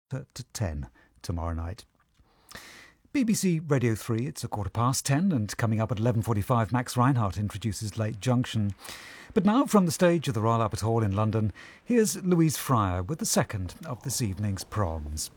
to 10 tomorrow night. BBC Radio 3, it's 10:15, and coming up at 11:45, Max Reinhardt introduces Late Junction. But now, from the stage of the Royal Albert Hall in London, here's Louise Fryer with the second of this evening's proms.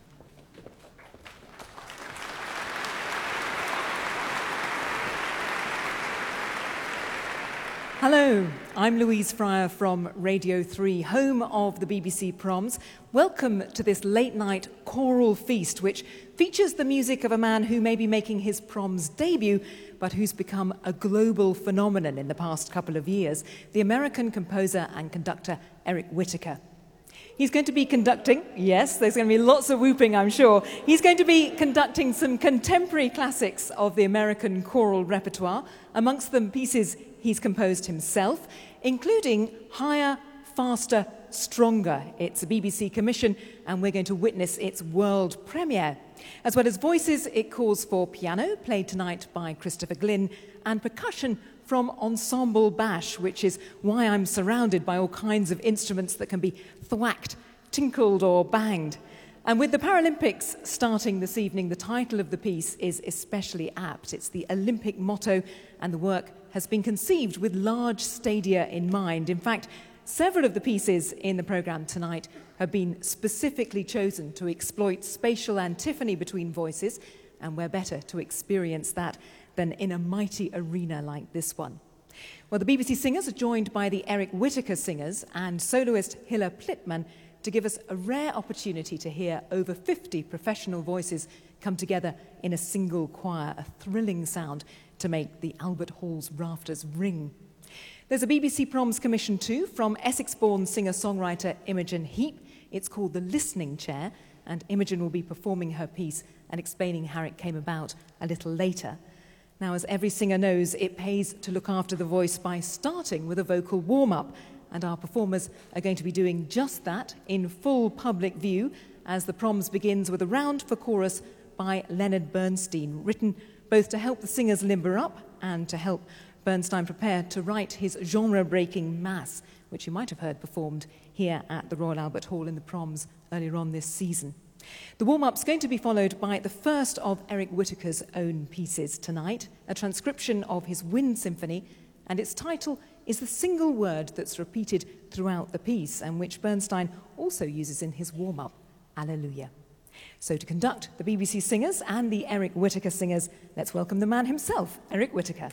Hello, I'm Louise Fryer from Radio 3, home of the BBC Proms. Welcome to this late-night choral feast, which features the music of a man who may be making his proms debut, but who's become a global phenomenon in the past couple of years, the American composer and conductor Eric Whitacre. He's going to be conducting, yes, there's going to be lots of whooping, I'm sure. He's going to be conducting some contemporary classics of the American choral repertoire, amongst them pieces he's composed himself, including Higher, Faster, Stronger. It's a BBC commission, and we're going to witness its world premiere. As well as voices, it calls for piano, played tonight by Christopher Glynn, and percussion from Ensemble Bash, which is why I'm surrounded by all kinds of instruments that can be thwacked, tinkled or banged. And with the Paralympics starting this evening, the title of the piece is especially apt. It's the Olympic motto, and the work has been conceived with large stadia in mind. In fact, several of the pieces in the programme tonight have been specifically chosen to exploit spatial antiphony between voices, and where better to experience that than in a mighty arena like this one. Well, the BBC Singers are joined by the Eric Whitacre Singers and soloist Hilla Plitman to give us a rare opportunity to hear over 50 professional voices come together in a single choir, a thrilling sound to make the Albert Hall's rafters ring. There's a BBC Proms commission too from Essex-born singer-songwriter Imogen Heap. It's called The Listening Chair, and Imogen will be performing her piece and explaining how it came about a little later. Now, as every singer knows, it pays to look after the voice by starting with a vocal warm-up, and our performers are going to be doing just that in full public view as the Proms begins with a round for chorus by Leonard Bernstein, written both to help the singers limber up and to help Bernstein prepare to write his genre-breaking mass, which you might have heard performed here at the Royal Albert Hall in the Proms earlier on this season. The warm-up's going to be followed by the first of Eric Whitacre's own pieces tonight, a transcription of his Wind Symphony, and its title is the single word that's repeated throughout the piece and which Bernstein also uses in his warm-up, Alleluia. So to conduct the BBC Singers and the Eric Whitacre Singers, let's welcome the man himself, Eric Whitacre.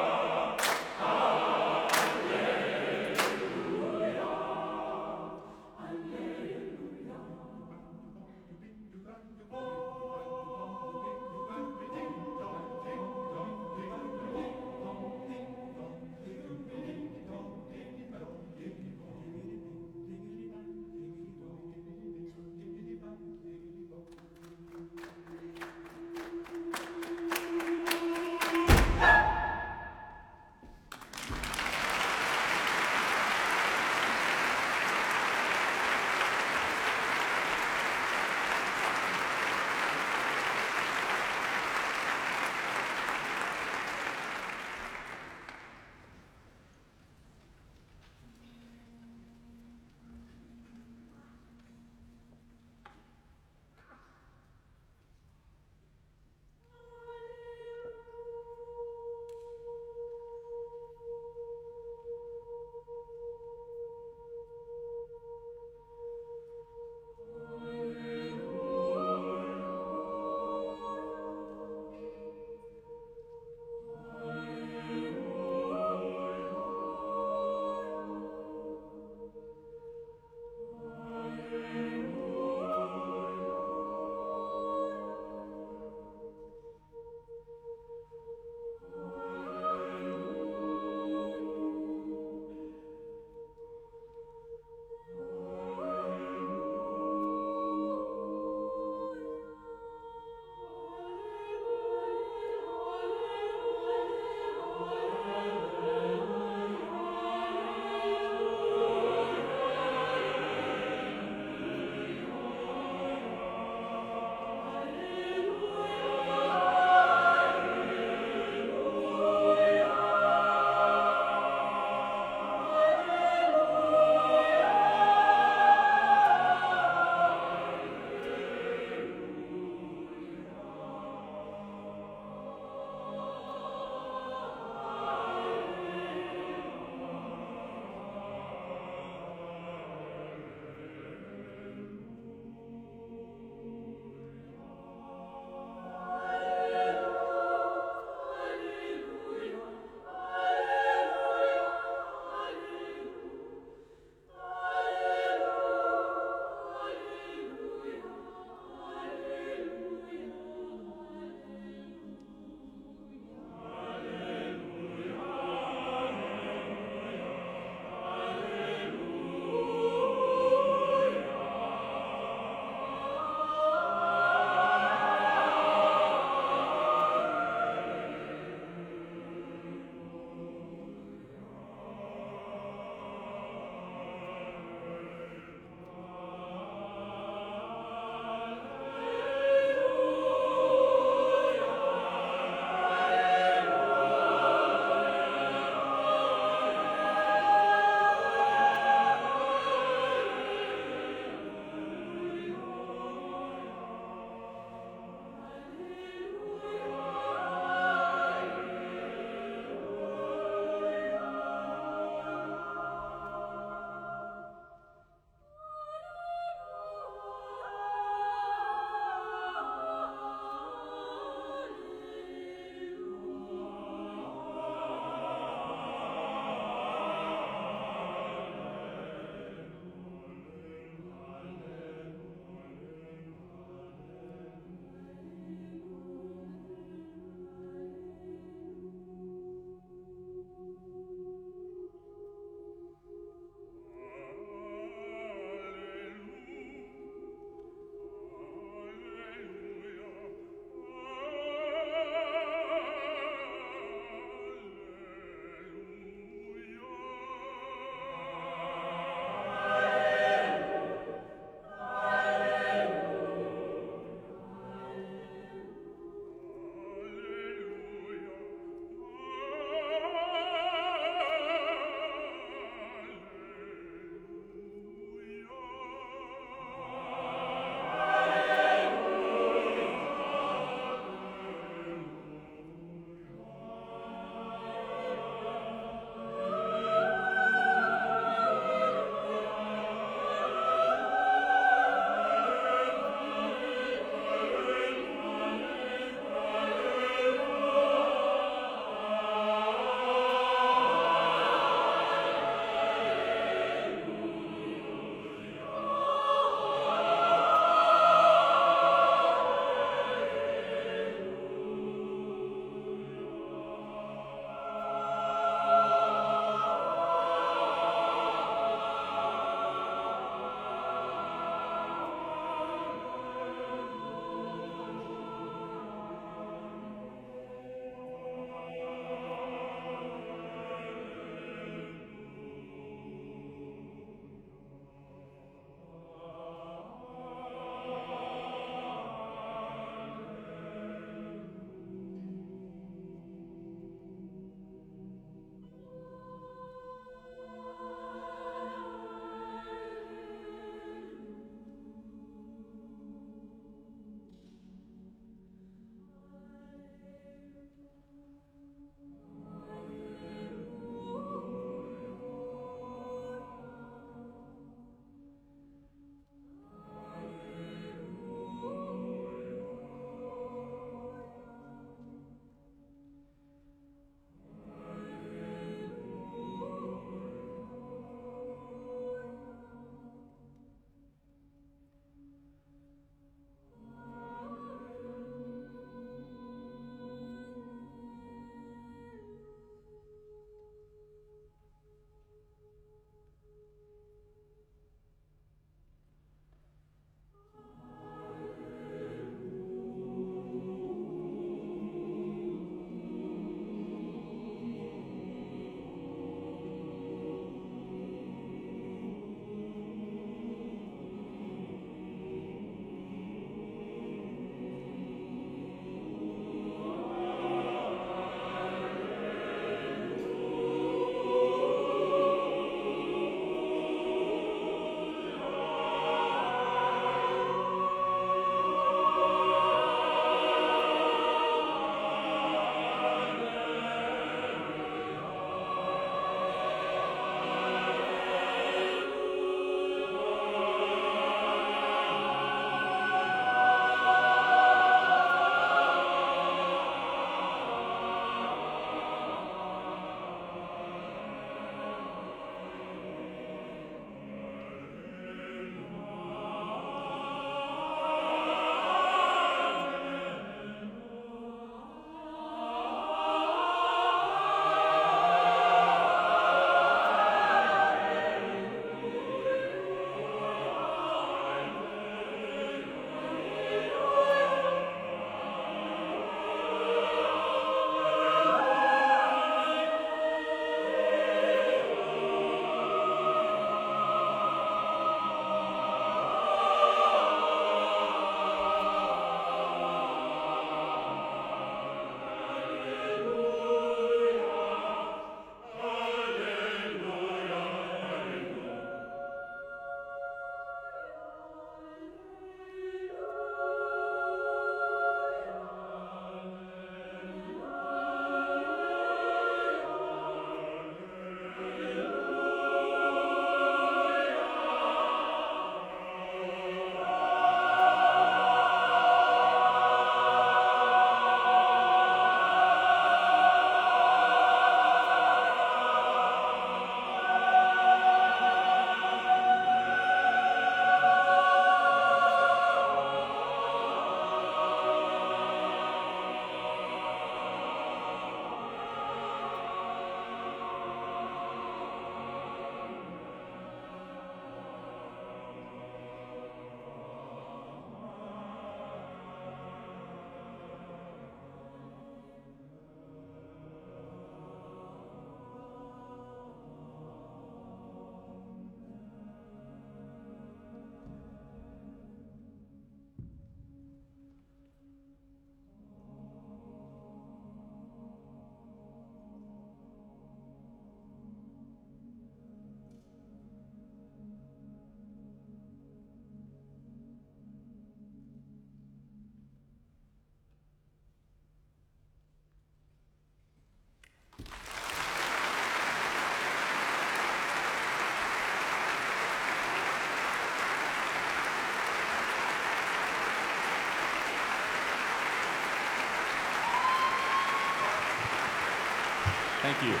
Thank you.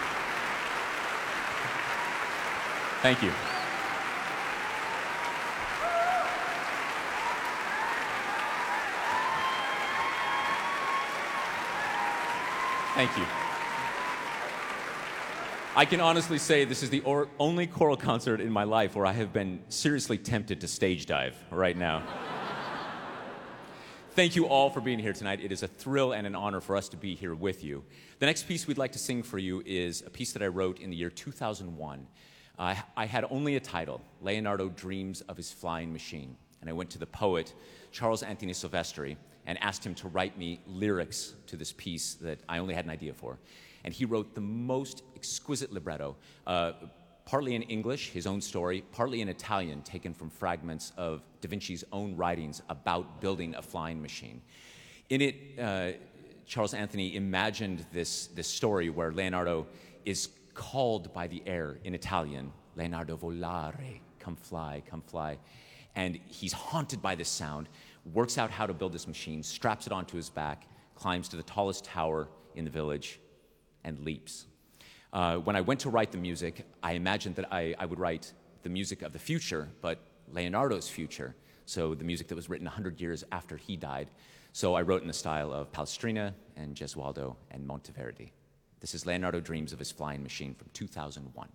Thank you. Thank you. I can honestly say this is the only choral concert in my life where I have been seriously tempted to stage dive right now. Thank you all for being here tonight. It is a thrill and an honor for us to be here with you. The next piece we'd like to sing for you is a piece that I wrote in the year 2001. I had only a title, Leonardo Dreams of His Flying Machine. And I went to the poet, Charles Anthony Silvestri, and asked him to write me lyrics to this piece that I only had an idea for. And he wrote the most exquisite libretto, partly in English, his own story, partly in Italian, taken from fragments of Da Vinci's own writings about building a flying machine. In it, Charles Anthony imagined this story where Leonardo is called by the air in Italian, Leonardo volare, come fly, come fly. And he's haunted by this sound, works out how to build this machine, straps it onto his back, climbs to the tallest tower in the village, and leaps. When I went to write the music, I imagined that I would write the music of the future, but Leonardo's future, so the music that was written 100 years after he died. So I wrote in the style of Palestrina and Gesualdo and Monteverdi. This is Leonardo Dreams of His Flying Machine from 2001.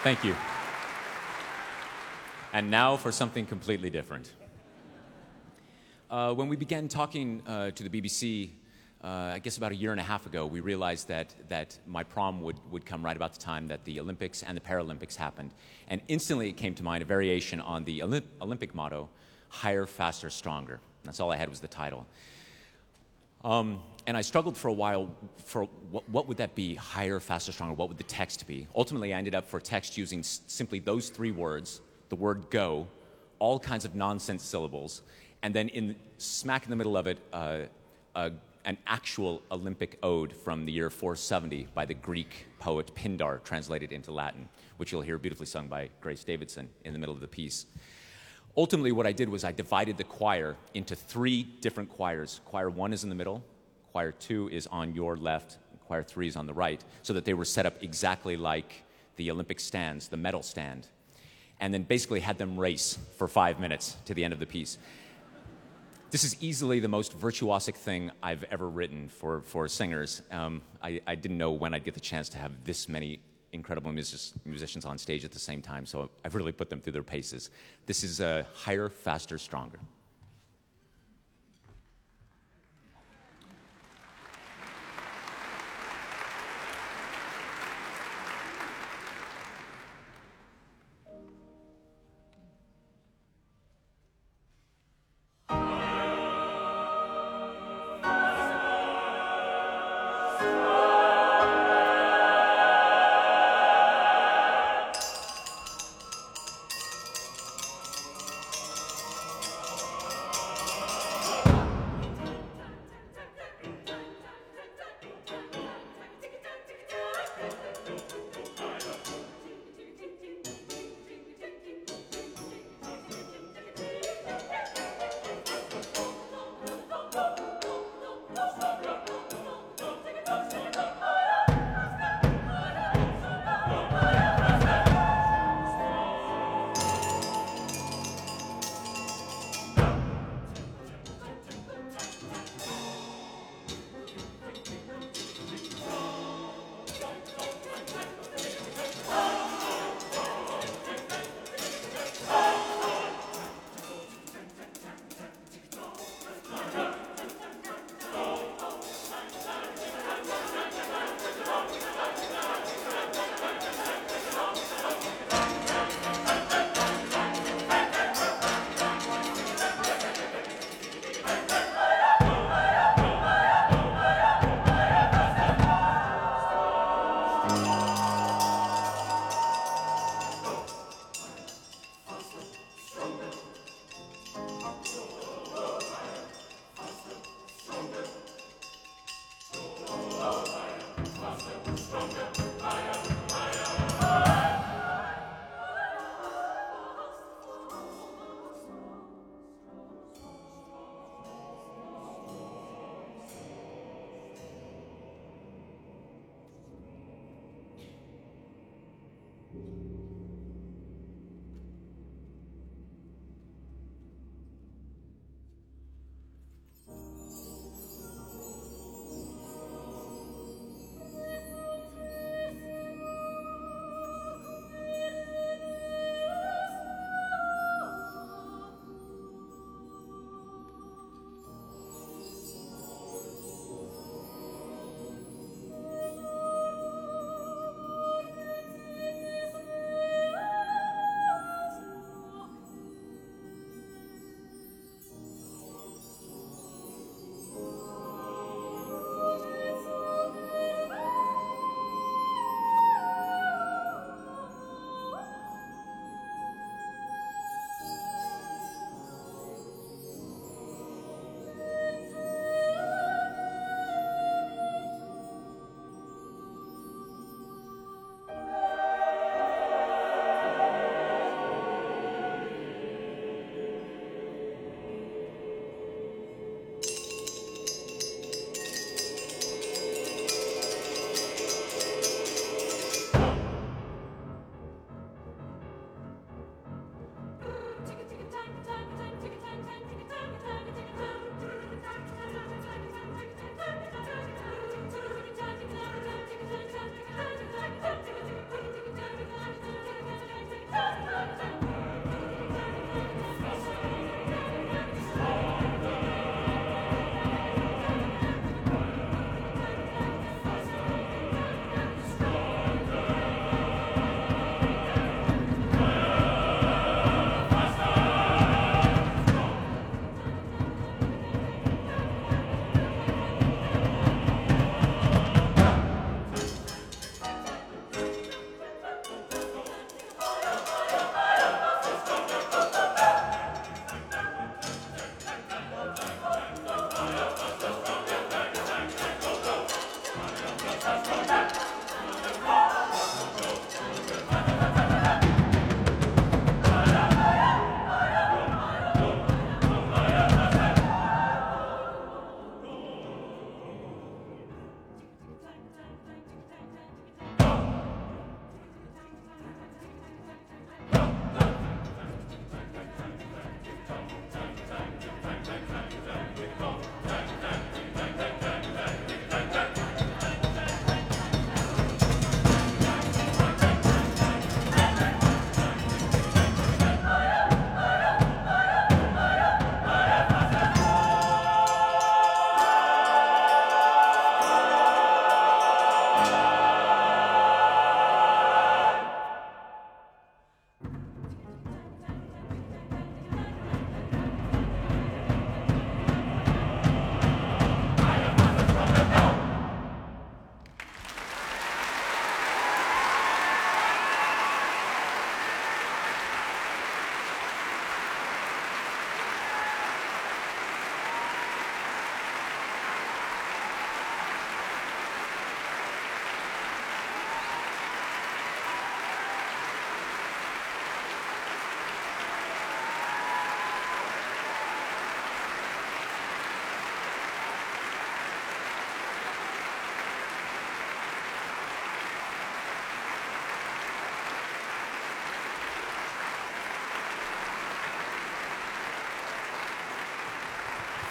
Thank you. And now for something completely different. When we began talking to the BBC, I guess about a year and a half ago, we realized that my prom would come right about the time that the Olympics and the Paralympics happened. And instantly it came to mind a variation on the Olympic motto, higher, faster, stronger. That's all I had was the title. And I struggled for a while for what would that be, higher, faster, stronger? What would the text be? Ultimately, I ended up for text using simply those three words, the word go, all kinds of nonsense syllables, and then smack in the middle of it, an actual Olympic ode from the year 470 by the Greek poet Pindar, translated into Latin, which you'll hear beautifully sung by Grace Davidson in the middle of the piece. Ultimately, what I did was I divided the choir into three different choirs. Choir 1 is in the middle, choir 2 is on your left, choir 3 is on the right, so that they were set up exactly like the Olympic stands, the medal stand, and then basically had them race for 5 minutes to the end of the piece. This is easily the most virtuosic thing I've ever written for singers. I didn't know when I'd get the chance to have this many incredible musicians on stage at the same time, so I've really put them through their paces. This is higher, faster, stronger.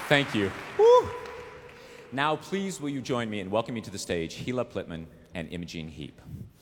Thank you. Woo. Now, please, will you join me in welcoming to the stage Gila Plitman and Imogene Heap.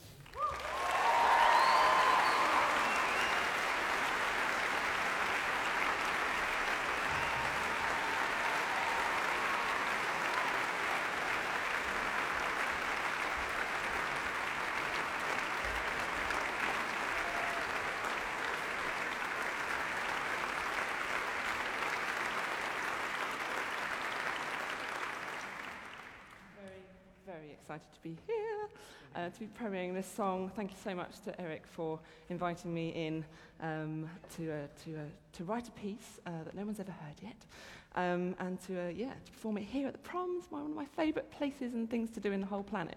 Very excited to be here, to be premiering this song. Thank you so much to Eric for inviting me in to write a piece that no one's ever heard yet, and to perform it here at the Proms, one of my favourite places and things to do in the whole planet.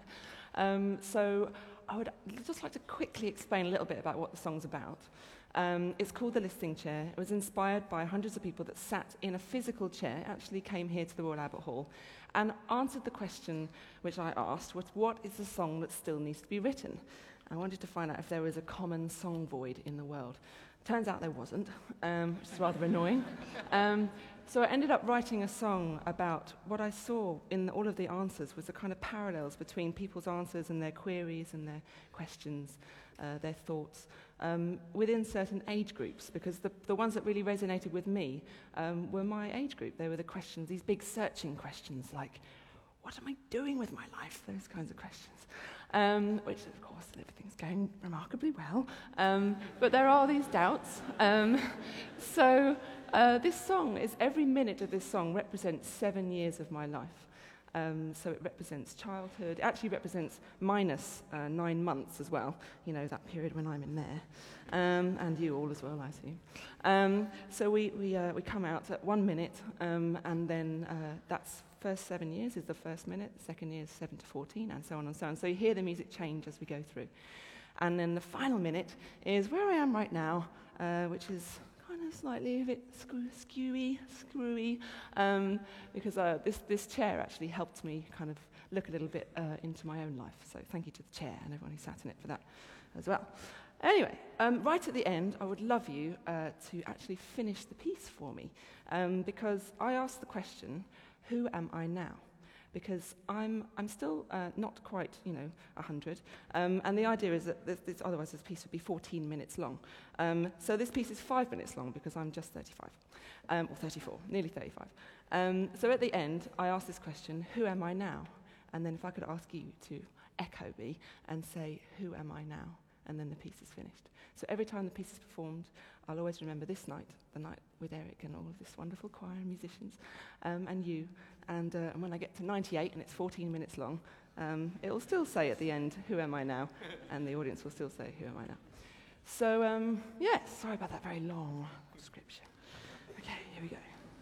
So I would just like to quickly explain a little bit about what the song's about. It's called The Listening Chair. It was inspired by hundreds of people that sat in a physical chair, actually came here to the Royal Albert Hall, and answered the question which I asked, what is the song that still needs to be written? I wanted to find out if there was a common song void in the world. Turns out there wasn't, which is rather annoying. So I ended up writing a song about what I saw in all of the answers was the kind of parallels between people's answers and their queries and their questions, their thoughts, within certain age groups, because the ones that really resonated with me were my age group. They were the questions, these big searching questions like, what am I doing with my life? Those kinds of questions, which of course everything's going remarkably well, but there are these doubts. So this song every minute of this song represents 7 years of my life. So it represents childhood. It actually represents minus 9 months as well, you know, that period when I'm in there. And you all as well, I assume. So we come out at 1 minute, and then that's first 7 years is the first minute, the second year is 7 to 14, and so on and so on. So you hear the music change as we go through. And then the final minute is where I am right now, which is kind of slightly a bit screwy, because this chair actually helped me kind of look a little bit into my own life. So thank you to the chair and everyone who sat in it for that as well. Anyway, right at the end, I would love you to actually finish the piece for me, because I asked the question, who am I now? Because I'm still not quite, 100. And the idea is that otherwise this piece would be 14 minutes long. So this piece is 5 minutes long because I'm just 35, or 34, nearly 35. So at the end, I asked this question, who am I now? And then if I could ask you to echo me and say, who am I now? And then the piece is finished. So every time the piece is performed, I'll always remember this night, the night with Eric and all of this wonderful choir and musicians, and you. And when I get to 98 and it's 14 minutes long, it will still say at the end, who am I now? And the audience will still say, who am I now? So, sorry about that very long description. Okay, here we go.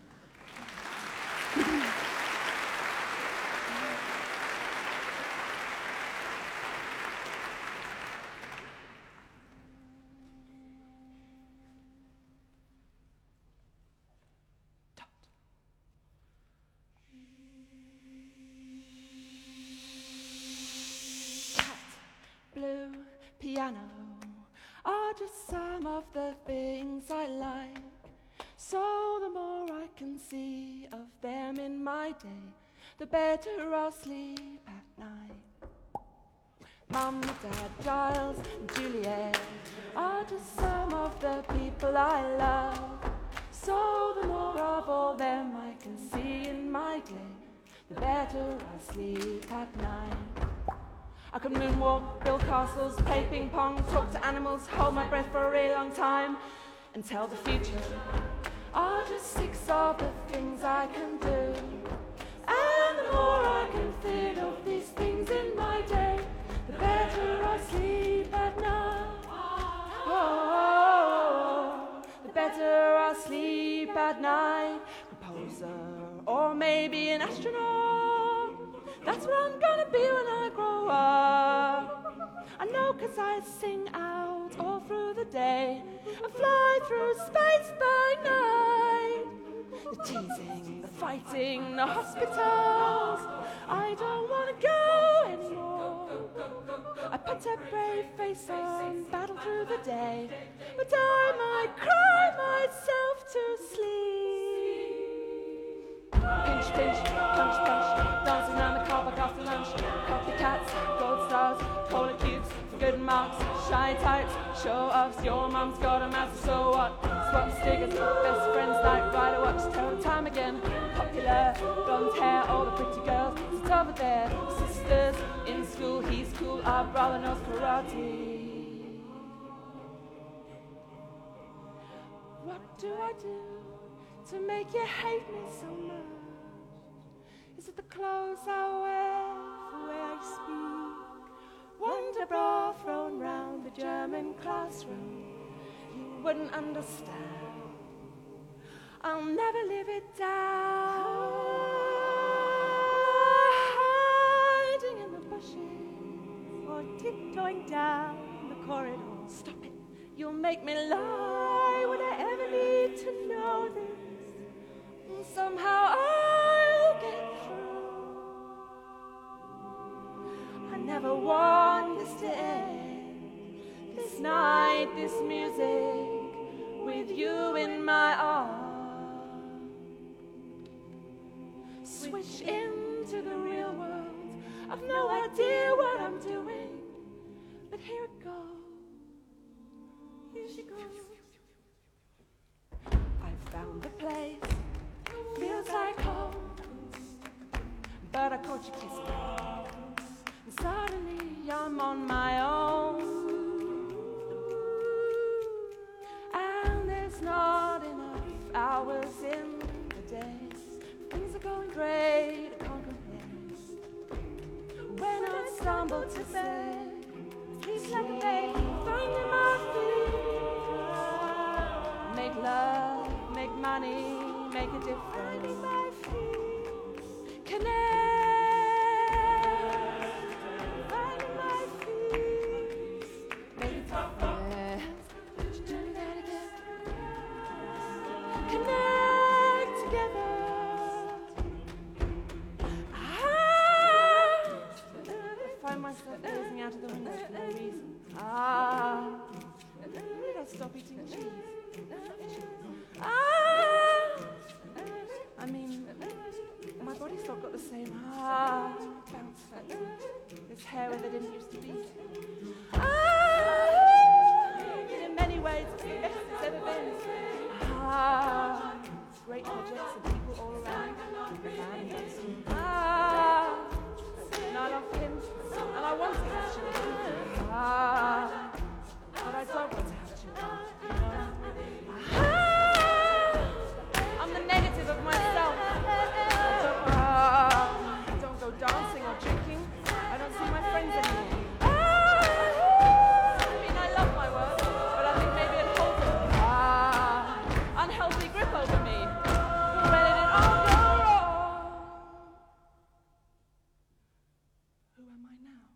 Blue piano are just some of the things I like. So the more I can see of them in my day, the better I'll sleep at night. Mum, Dad, Giles, and Juliet are just some of the people I love. So the more of all them I can see in my day, the better I'll sleep at night. I can moonwalk, build castles, play ping pong, talk to animals, hold my breath for a really long time, and tell the future are just 6 of the things I can do. And the more I can fit of these things in my day, the better I sleep at night. Oh, the better I sleep at night. Composer, or maybe an astronaut. That's what I'm gonna be when I grow up. I know 'cause I sing out all through the day. I fly through space by night. The teasing, the fighting, the hospitals. I don't wanna go anymore. I put a brave face on, battle through the day, but I might cry myself to sleep. mom's got a master, so what? Swap stickers, best friends like Rider Watch. Tell the time again, popular, blonde hair, all the pretty girls sit over there. Sisters in school, he's cool, our brother knows karate. What do I do to make you hate me so much? Is it the clothes I wear, the way I speak? Wonder bra thrown round the German classroom. You wouldn't understand. I'll never live it down. Hiding in the bushes or tiptoeing down the corridor. Stop it, you'll make me lie. Would I ever need to know this? Somehow I'll get through. I never want this to end. This night, this music, with you in my arms. Switch into the real world. I've no idea what I'm doing, but here it goes. Here she goes. I found the place. Feels like home, but I caught you kissing, and suddenly I'm on my own, and there's not enough hours in the day. Things are going great, I can't complain. When I stumble to bed, sleep like a baby, finding my feet. Make love, make money, make a difference. Connect. Finding my feet. Make a difference. Do that again. Connect together. I find myself gazing out of the window for no reason. Did I stop eating cheese? I mean, my body's still got the same bounce factor. This hair where there didn't used to be. In many ways, it's the best it's ever been. Great projects and people all around. And I love him, and I want to have children. But I don't want to have children. I'm the negative of myself. I don't go dancing or drinking. I don't see my friends anymore. I mean, I love my work, but I think maybe it holds an unhealthy grip over me. When it all go wrong. Who am I now?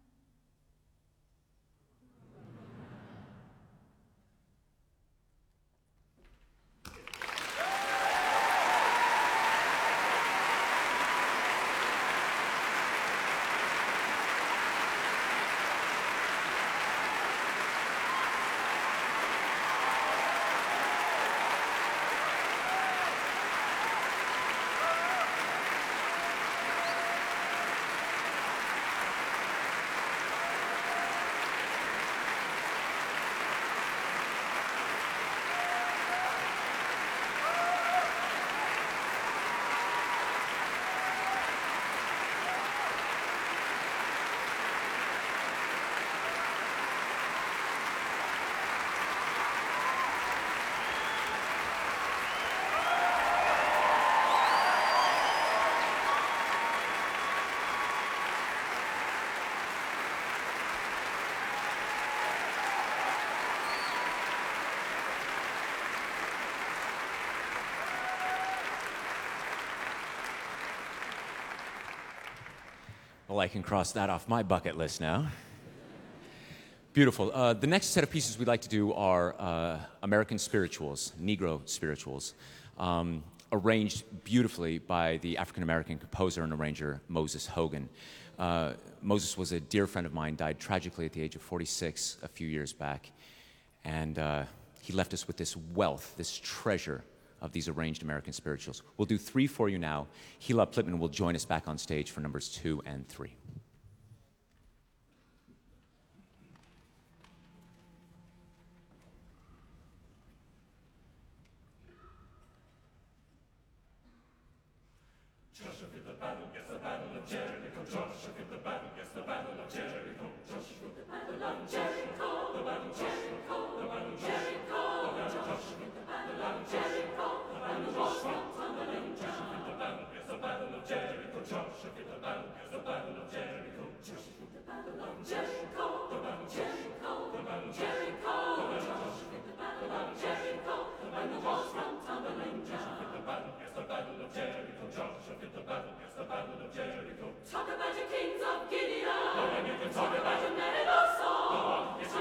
Well, I can cross that off my bucket list now. Beautiful. The next set of pieces we'd like to do are American spirituals, Negro spirituals, arranged beautifully by the African-American composer and arranger Moses Hogan. Moses was a dear friend of mine, died tragically at the age of 46 a few years back, and he left us with this wealth, this treasure of these arranged American spirituals. We'll do 3 for you now. Gila Plitman will join us back on stage for numbers 2 and 3. Talk about your kings of Gideon. Talk about your men in our song.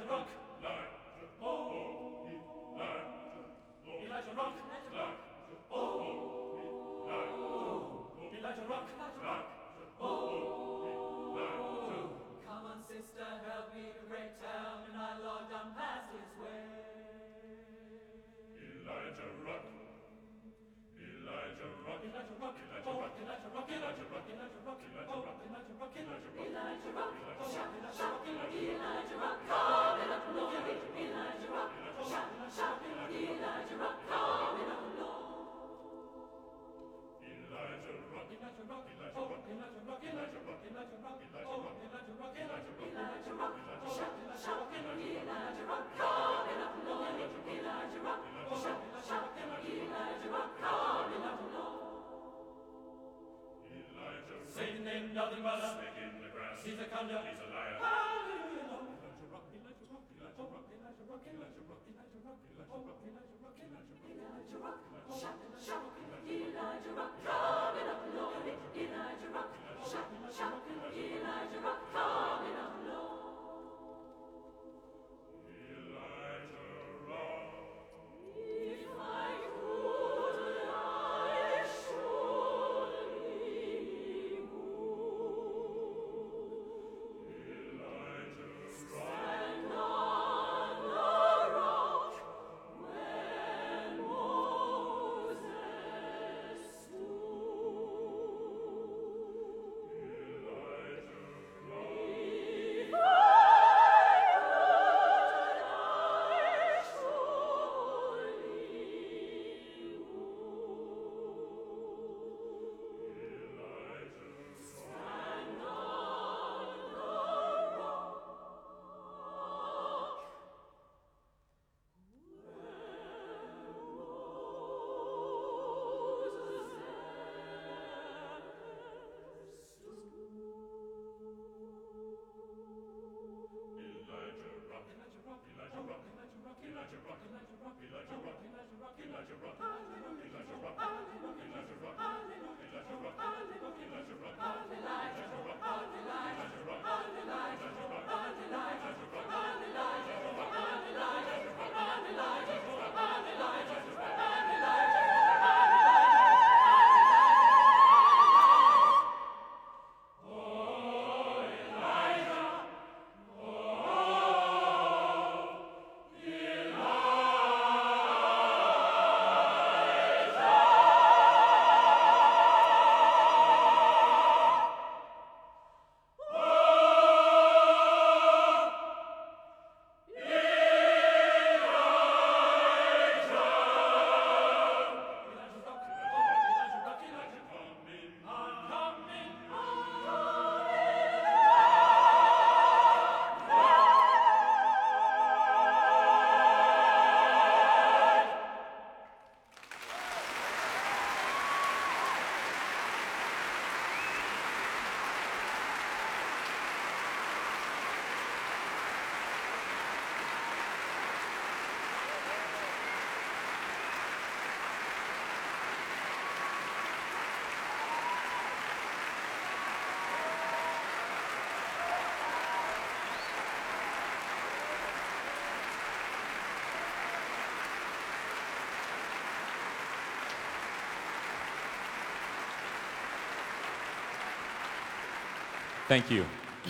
Thank you.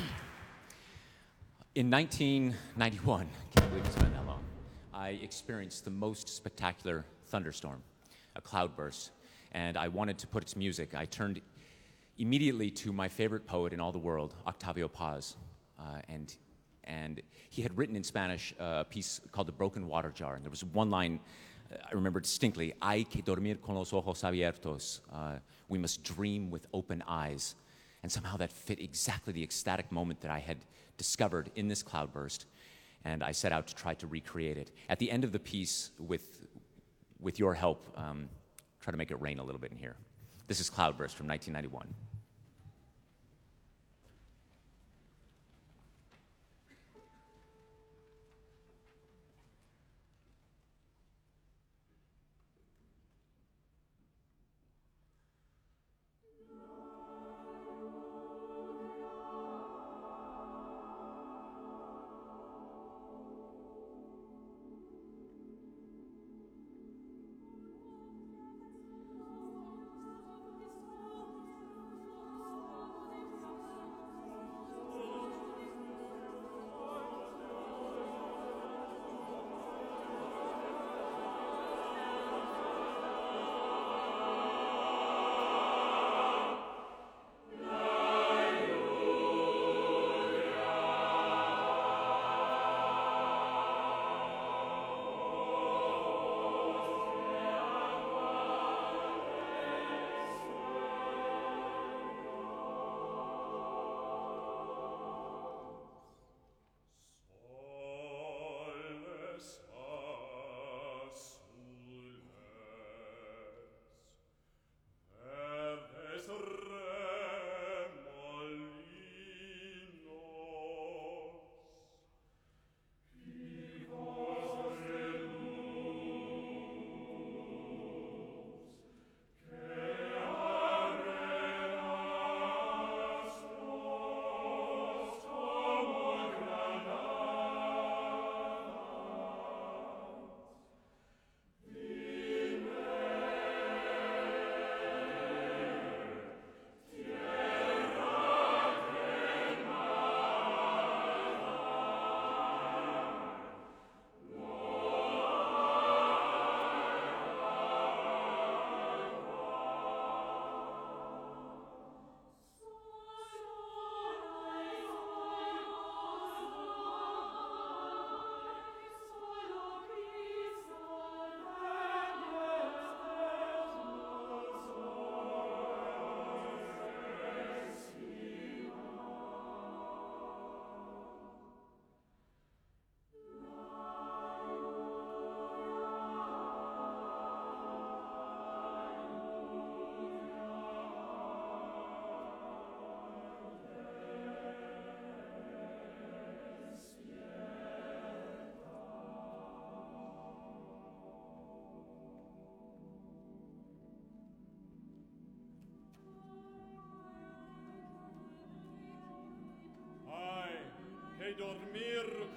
In 1991, can't believe it's been that long, I experienced the most spectacular thunderstorm, a cloudburst, and I wanted to put its music. I turned immediately to my favorite poet in all the world, Octavio Paz, and he had written in Spanish a piece called The Broken Water Jar, and there was one line I remember distinctly, hay que dormir con los ojos abiertos, we must dream with open eyes. And somehow that fit exactly the ecstatic moment that I had discovered in this cloudburst, and I set out to try to recreate it. At the end of the piece, with your help, try to make it rain a little bit in here. This is Cloudburst from 1991.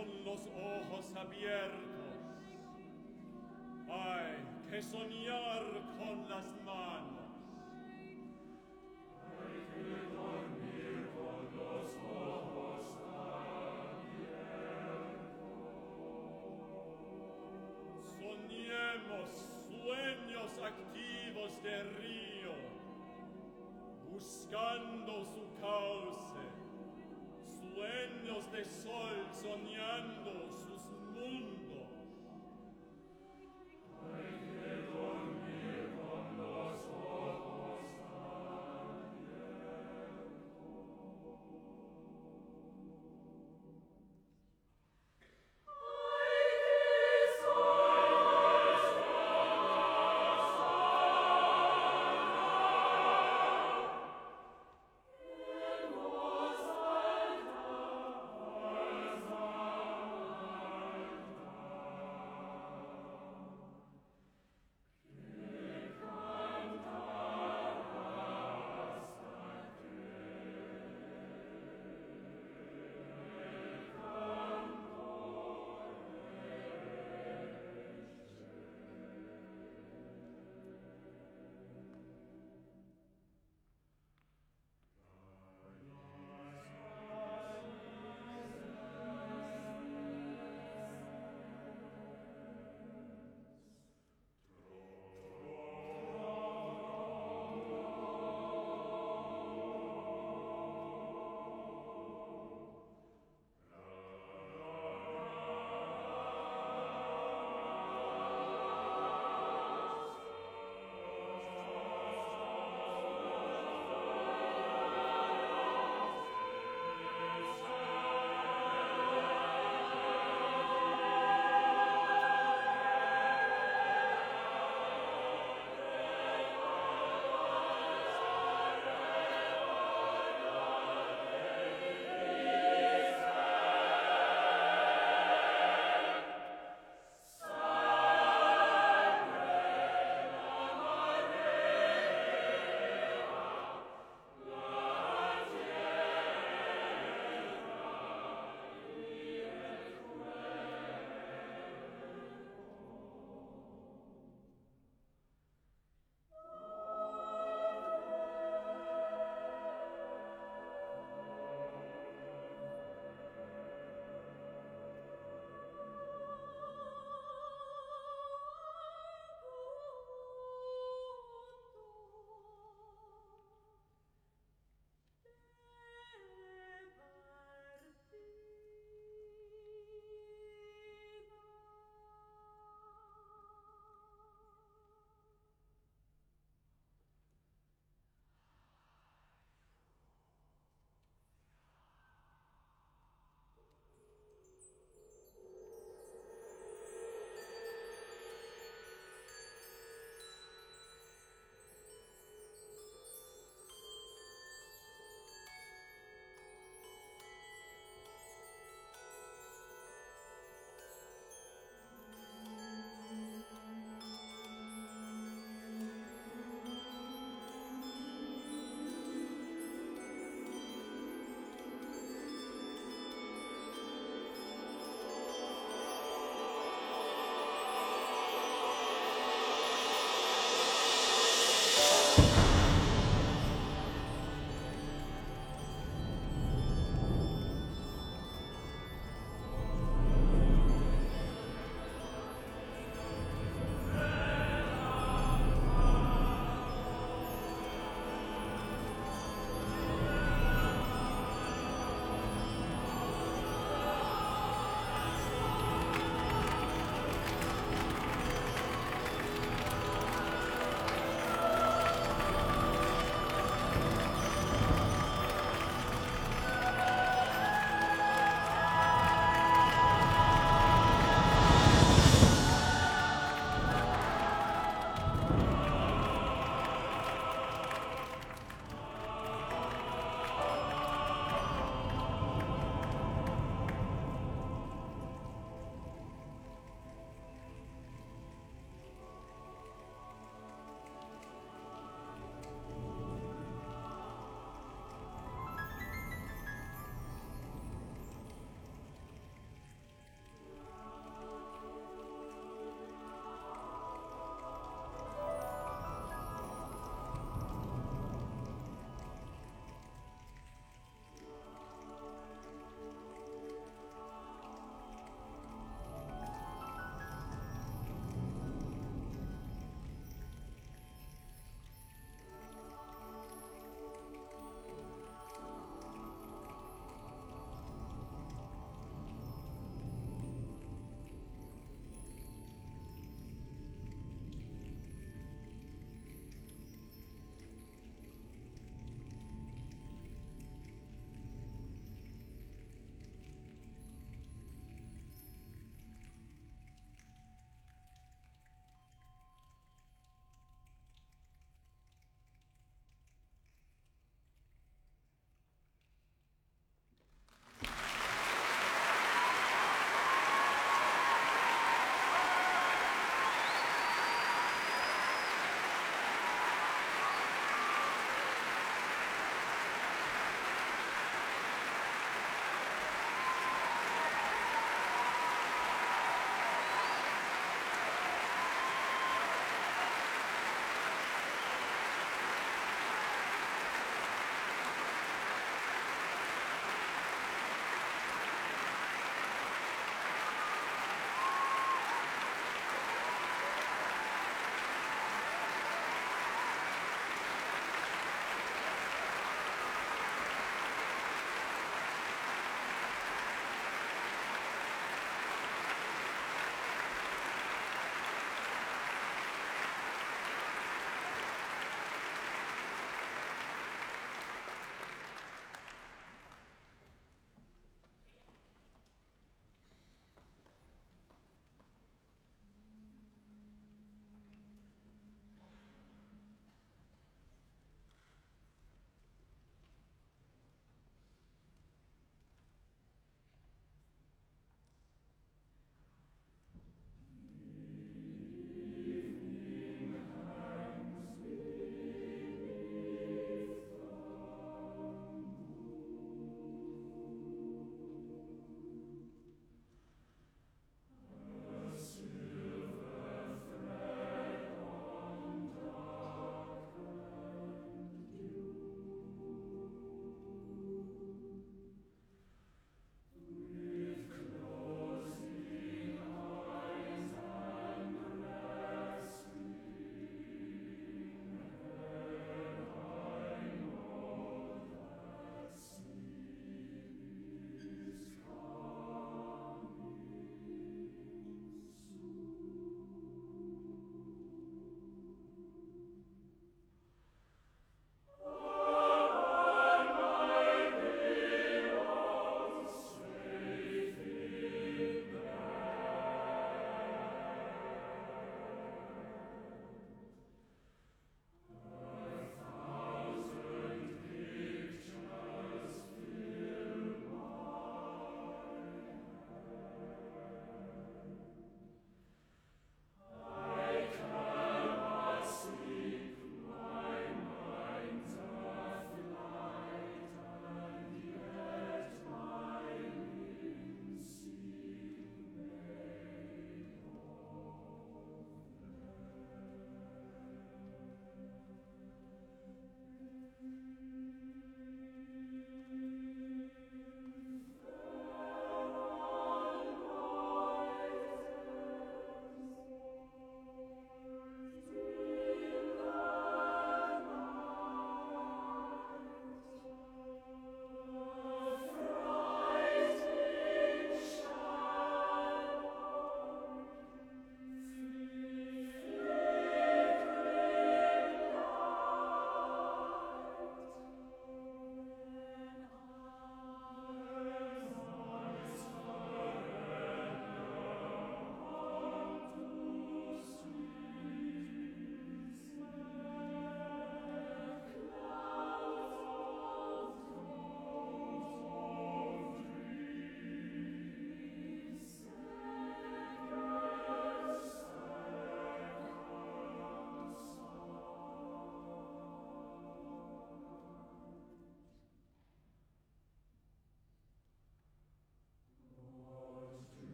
con los ojos abiertos. Hay que soñar con las manos. Hay que dormir con los ojos abiertos. Soñemos sueños activos de río, buscando su cauce. Sueños de sol soñando sus mundos. Hay que dormir con los ojos abiertos.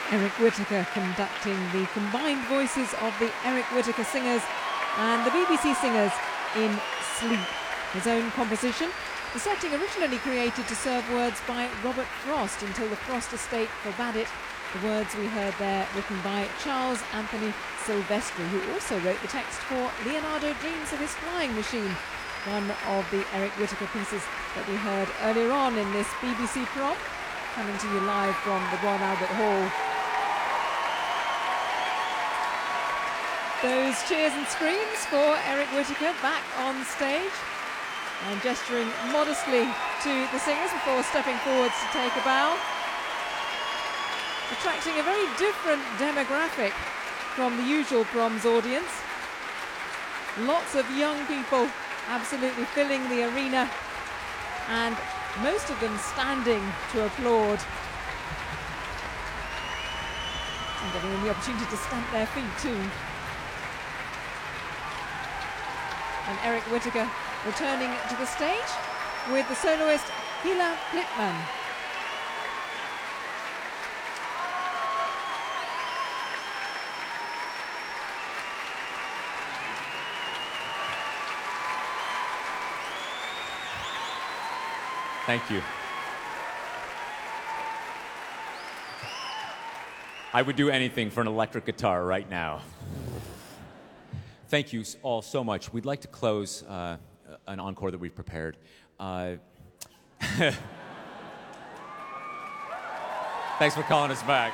Eric Whittaker conducting the combined voices of the Eric Whittaker Singers and the BBC Singers in Sleep, his own composition. The setting originally created to serve words by Robert Frost until the Frost estate forbade it. The words we heard there written by Charles Anthony Silvestri, who also wrote the text for Leonardo Dreams of His Flying Machine, one of the Eric Whittaker pieces that we heard earlier on in this BBC prom, coming to you live from the Royal Albert Hall. Those cheers and screams for Eric Whittaker back on stage and gesturing modestly to the singers before stepping forwards to take a bow, attracting a very different demographic from the usual proms audience. Lots of young people absolutely filling the arena, and most of them standing to applaud and giving them the opportunity to stamp their feet too. And Eric Whittaker returning to the stage with the soloist Hila Plittman. Thank you. I would do anything for an electric guitar right now. Thank you all so much. We'd like to close an encore that we've prepared. Thanks for calling us back.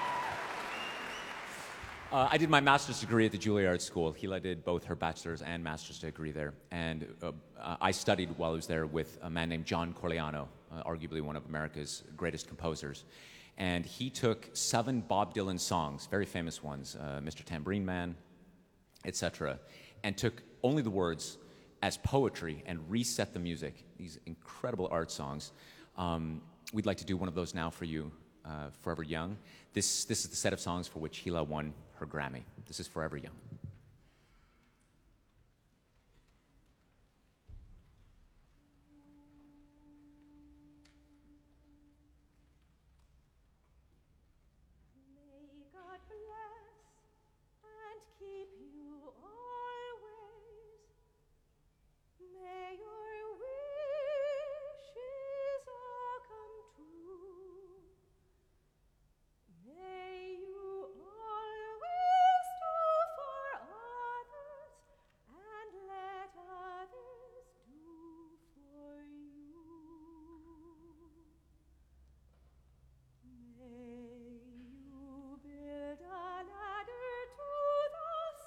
I did my master's degree at the Juilliard School. Hila did both her bachelor's and master's degree there. And I studied while I was there with a man named John Corigliano, arguably one of America's greatest composers. And he took 7 Bob Dylan songs, very famous ones, Mr. Tambourine Man, etc., and took only the words as poetry and reset the music. These incredible art songs. We'd like to do one of those now for you, Forever Young. This is the set of songs for which Hila won her Grammy. This is Forever Young. May God bless and keep you always. May your wishes all come true. May you always do for others and let others do for you. May you build a ladder to the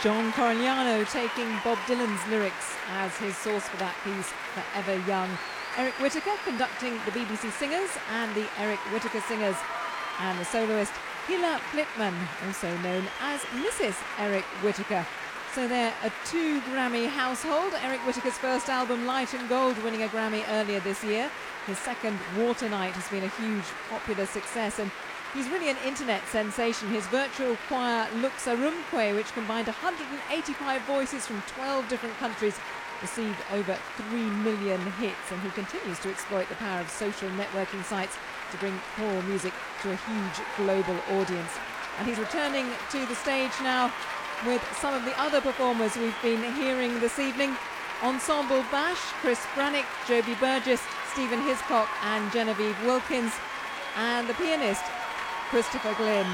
John Corigliano taking Bob Dylan's lyrics as his source for that piece, Forever Young. Eric Whittaker conducting the BBC Singers and the Eric Whittaker Singers, and the soloist Hilla Plitman, also known as Mrs. Eric Whittaker. So they're a 2-Grammy household. Eric Whittaker's first album, Light and Gold, winning a Grammy earlier this year. His second, Water Night, has been a huge popular success, and he's really an internet sensation. His virtual choir Luxarumque, which combined 185 voices from 12 different countries, received over 3 million hits, and he continues to exploit the power of social networking sites to bring choral music to a huge global audience. And he's returning to the stage now with some of the other performers we've been hearing this evening. Ensemble Bash, Chris Brannick, Joby Burgess, Stephen Hiscock and Genevieve Wilkins, and the pianist Christopher Glynn.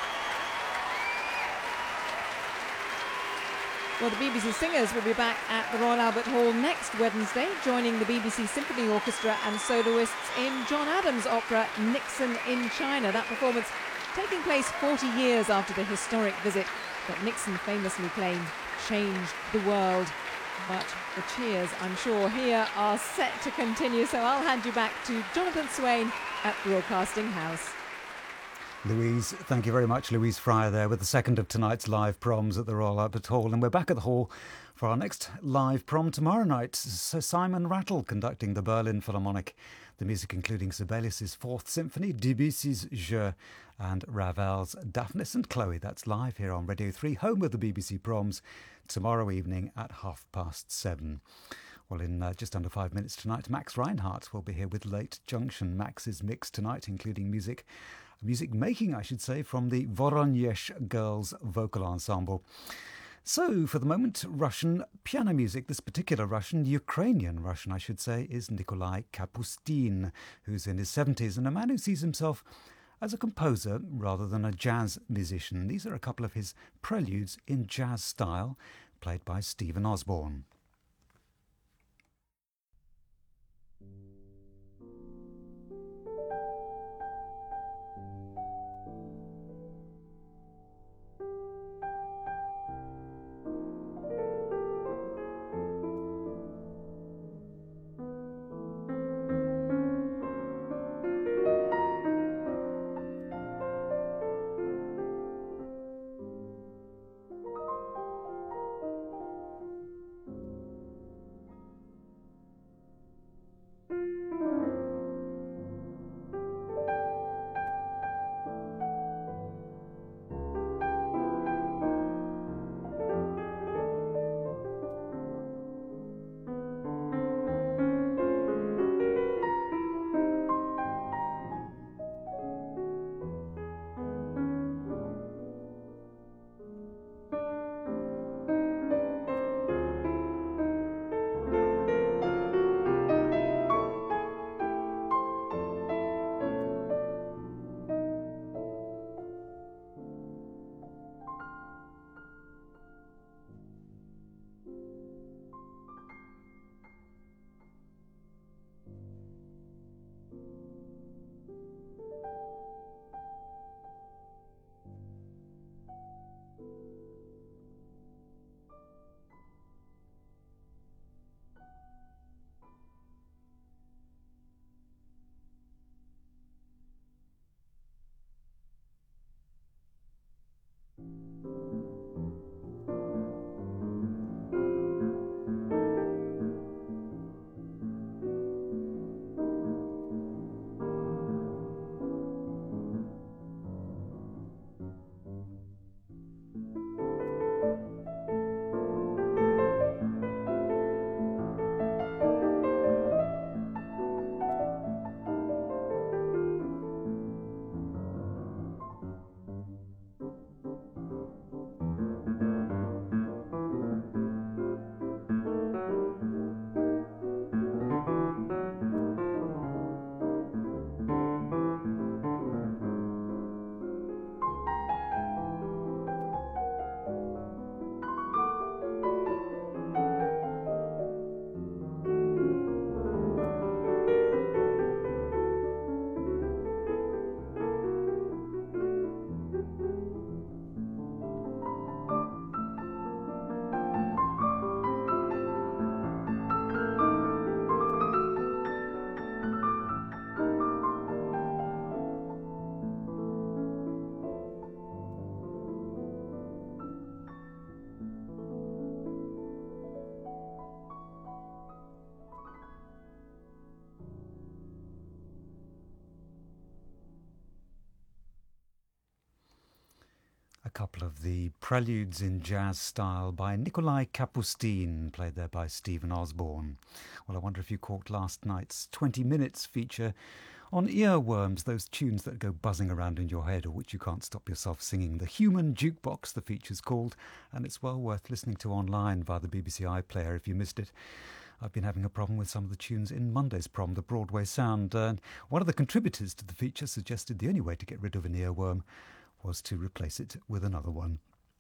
Well, the BBC Singers will be back at the Royal Albert Hall next Wednesday, joining the BBC Symphony Orchestra and soloists in John Adams' opera Nixon in China. That performance taking place 40 years after the historic visit that Nixon famously claimed changed the world. But the cheers, I'm sure, here are set to continue, so I'll hand you back to Jonathan Swain at Broadcasting House. Louise, thank you very much. Louise Fryer there with the second of tonight's live proms at the Royal Albert Hall. And we're back at the Hall for our next live prom tomorrow night. Sir Simon Rattle conducting the Berlin Philharmonic. The music including Sibelius' Fourth Symphony, Debussy's Jeux and Ravel's Daphnis and Chloe. That's live here on Radio 3, home of the BBC Proms, tomorrow evening at 7:30. Well, in just under 5 minutes tonight, Max Reinhardt will be here with Late Junction. Max's mix tonight, including music making, I should say, from the Voronezh Girls Vocal Ensemble. So, for the moment, Russian piano music. This particular Ukrainian Russian, I should say, is Nikolai Kapustin, who's in his 70s and a man who sees himself as a composer rather than a jazz musician. These are a couple of his preludes in jazz style, played by Stephen Osborne. couple of the preludes in jazz style by Nikolai Kapustin, played there by Stephen Osborne. Well, I wonder if you caught last night's 20 Minutes feature on earworms, those tunes that go buzzing around in your head or which you can't stop yourself singing. The Human Jukebox, the feature's called, and it's well worth listening to online via the BBC iPlayer if you missed it. I've been having a problem with some of the tunes in Monday's prom, the Broadway Sound. One of the contributors to the feature suggested the only way to get rid of an earworm was to replace it with another one.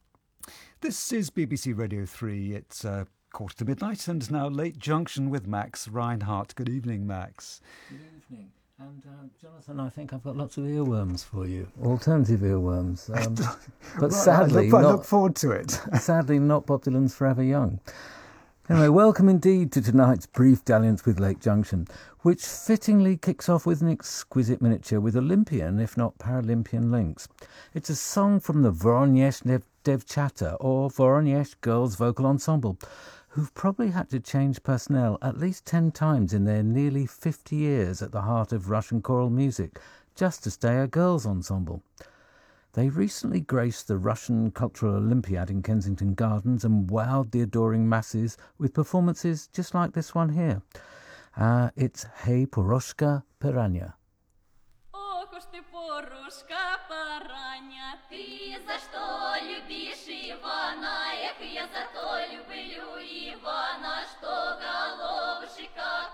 This is BBC Radio 3. It's 1:45 and now Late Junction with Max Reinhardt. Good evening, Max. Good evening. And Jonathan, I think I've got lots of earworms for you, alternative earworms. But sadly, I look forward to it. Sadly, not Bob Dylan's Forever Young. Anyway, welcome indeed to tonight's brief dalliance with Lake Junction, which fittingly kicks off with an exquisite miniature with Olympian, if not Paralympian, links. It's a song from the Voronezh Devchata, or Voronezh Girls Vocal Ensemble, who've probably had to change personnel at least 10 times in their nearly 50 years at the heart of Russian choral music, just to stay a girls' ensemble. They recently graced the Russian Cultural Olympiad in Kensington Gardens and wowed the adoring masses with performances just like this one here. It's Hey Poroshka Piranya. Ох уж ты, Порошка, Параня, ты за что любишь Ивана? Эх, я за то люблю Ивана, что головушка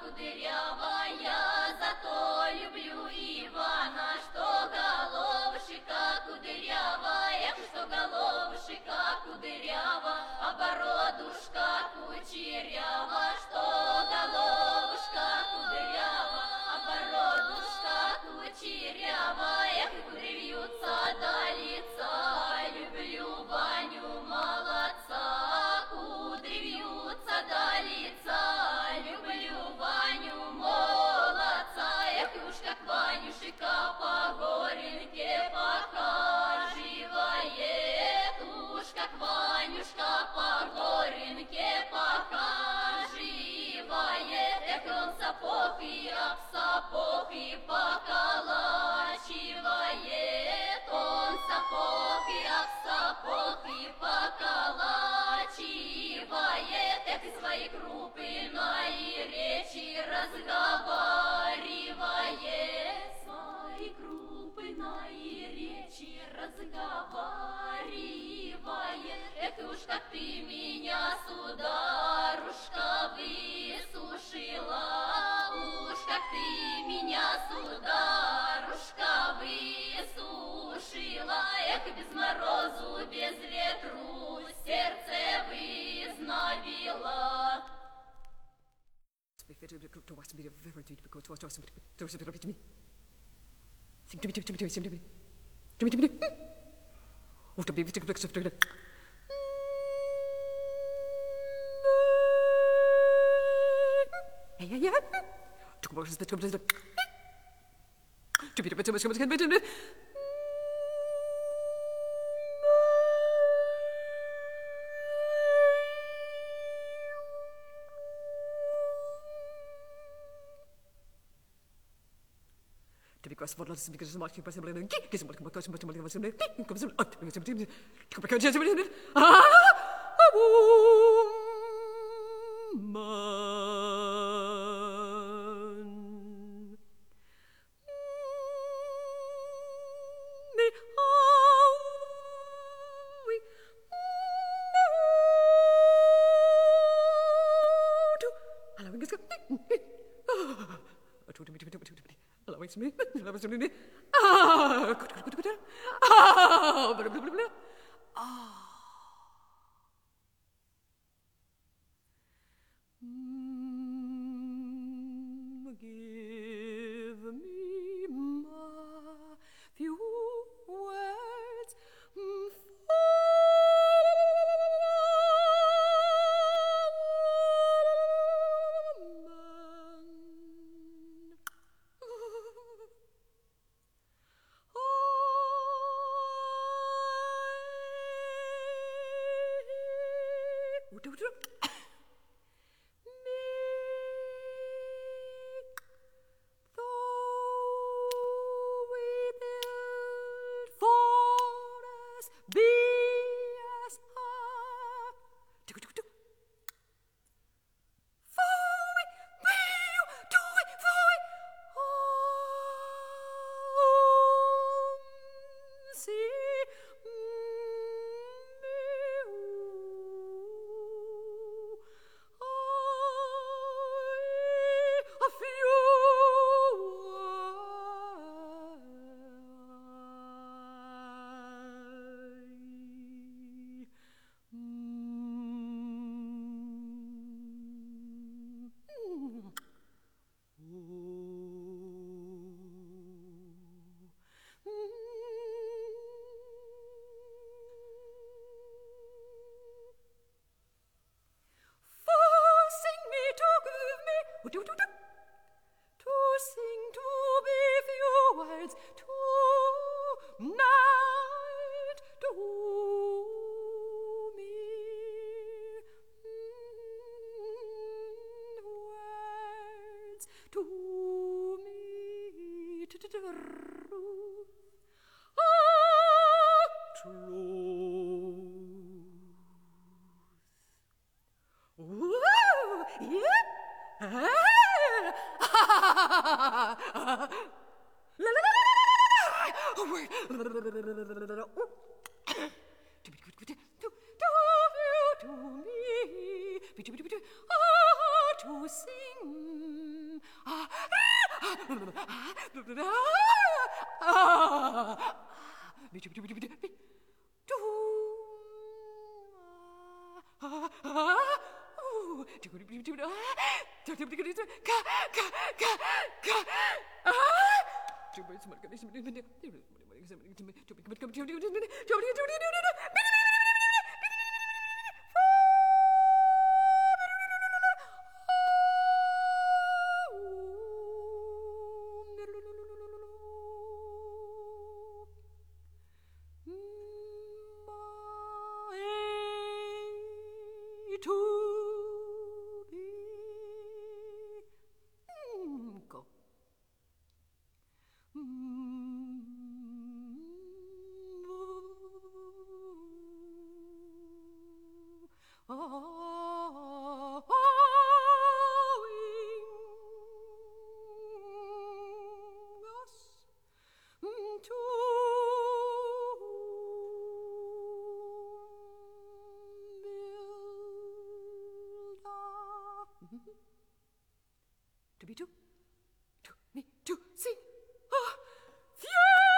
кудрявая. За то люблю Ивана, что головушка кудрявая. Эх, что головушка кудрява, а бородушка кучерява. Что головушка кудрява, а бородушка кучерява. Эх, и кудревьются до лица, люблю Ваню молодца. Кудревьются до лица, люблю Ваню молодца. Эх, и уж как Ванюшка по горенке похаживает, уж как Ванюшка по горенке похаживает. Эх, он сапог и об сапог и поколачивает, он сапог и об сапог и поколачивает. Эх, и свои крупные речи разговаривает, свои крупные речи разговаривает. Эх, и уж как ты меня, сударушка, высушила, уж как ты меня, сударушка, высушила. Эх, и без морозу, без ветру сердце вызнобила. Give me my few words Be To sing. To be to me to sing. Few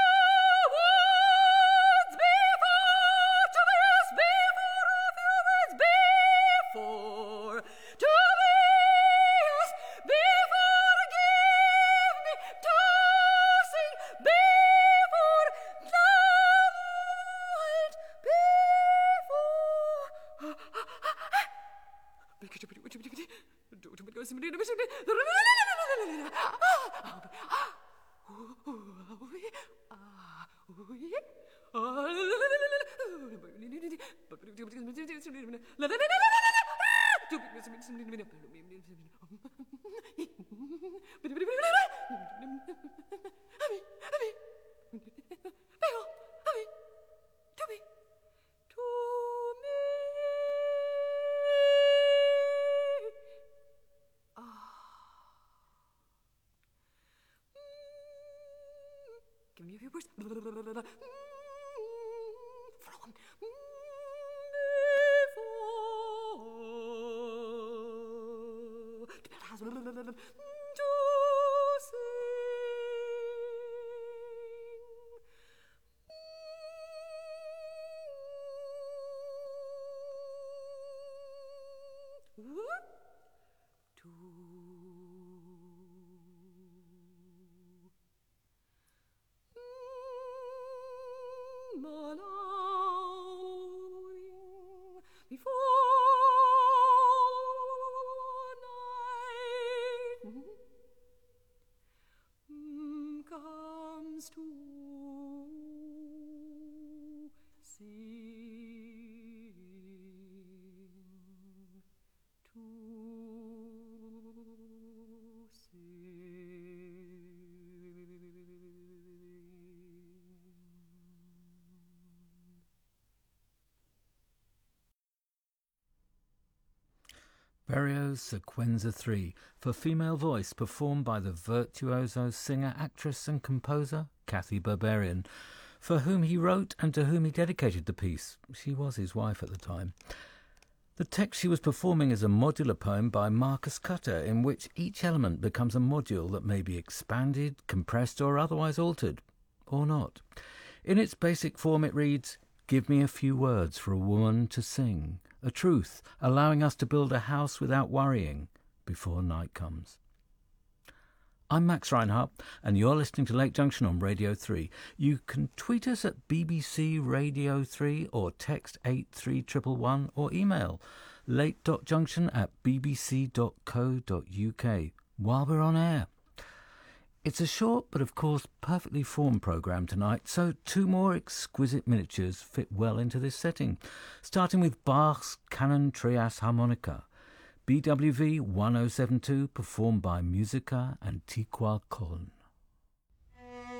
words before to this before few words before to this before give me to sing before night Give me a few words. From before to sing. To allowing before night comes to sing to Berio's Sequenza 3 for female voice, performed by the virtuoso singer, actress and composer Kathy Berberian, for whom he wrote and to whom he dedicated the piece. She was his wife at the time. The text she was performing is a modular poem by Marcus Cutter, in which each element becomes a module that may be expanded, compressed or otherwise altered, or not. In its basic form it reads, "Give me a few words for a woman to sing, a truth allowing us to build a house without worrying before night comes." I'm Max Reinhardt, and you're listening to Lake Junction on Radio 3. You can tweet us at BBC Radio 3 or text 83111 or email lake.junction@bbc.co.uk while we're on air. It's a short but of course perfectly formed programme tonight, so two more exquisite miniatures fit well into this setting, starting with Bach's Canon Trias Harmonica, BWV 1072, performed by Musica Antiqua Köln.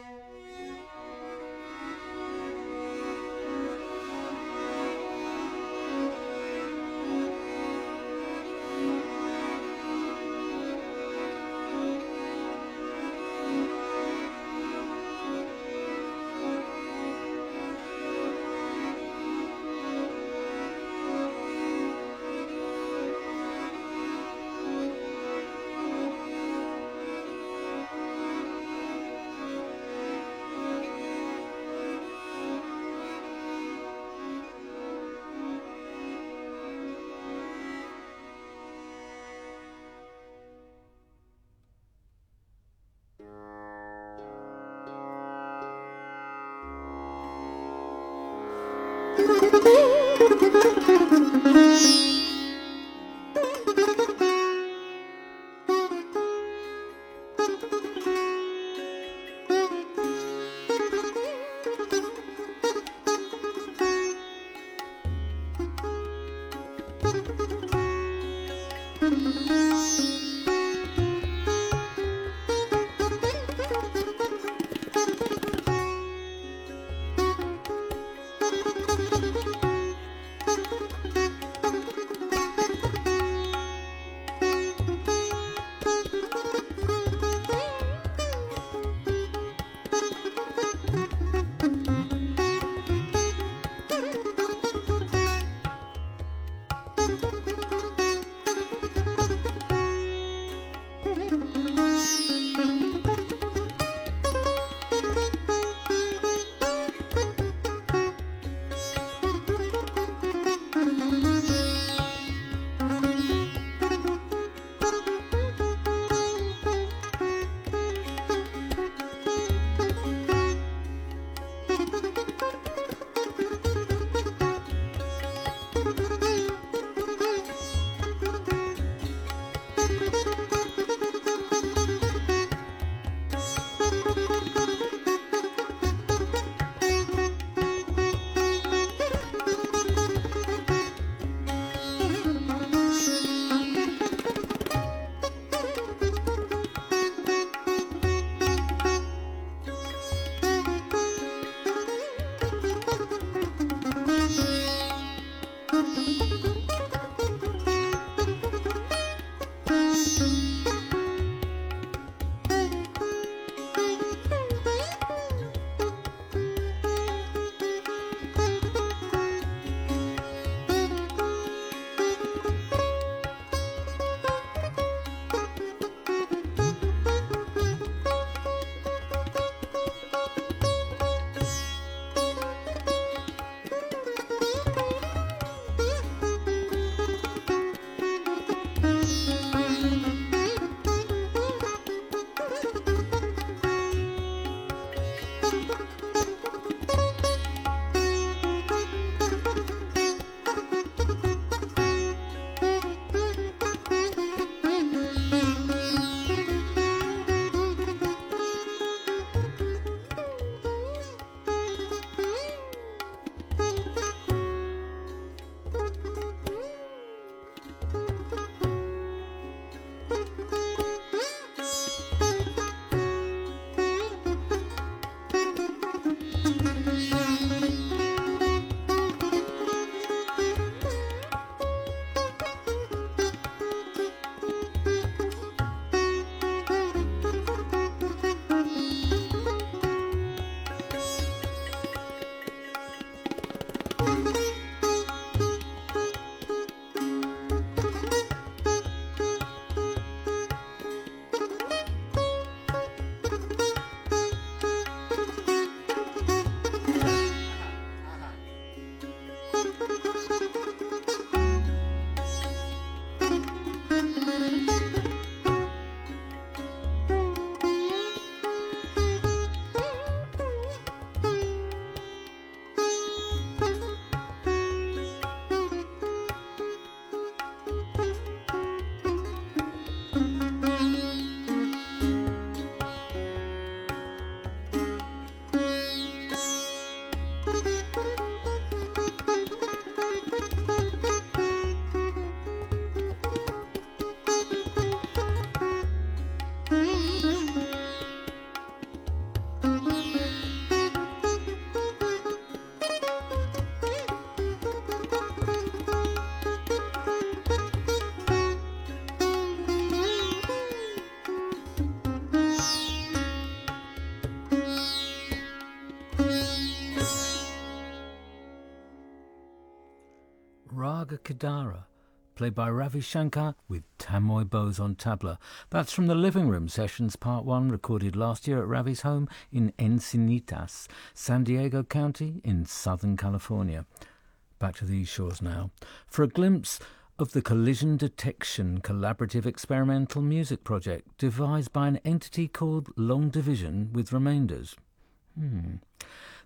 Raga Kedara, played by Ravi Shankar with Tamoy bows on tabla. That's from the Living Room Sessions Part 1, recorded last year at Ravi's home in Encinitas, San Diego County in Southern California. Back to these shores now, for a glimpse of the Collision Detection collaborative experimental music project devised by an entity called Long Division with Remainders.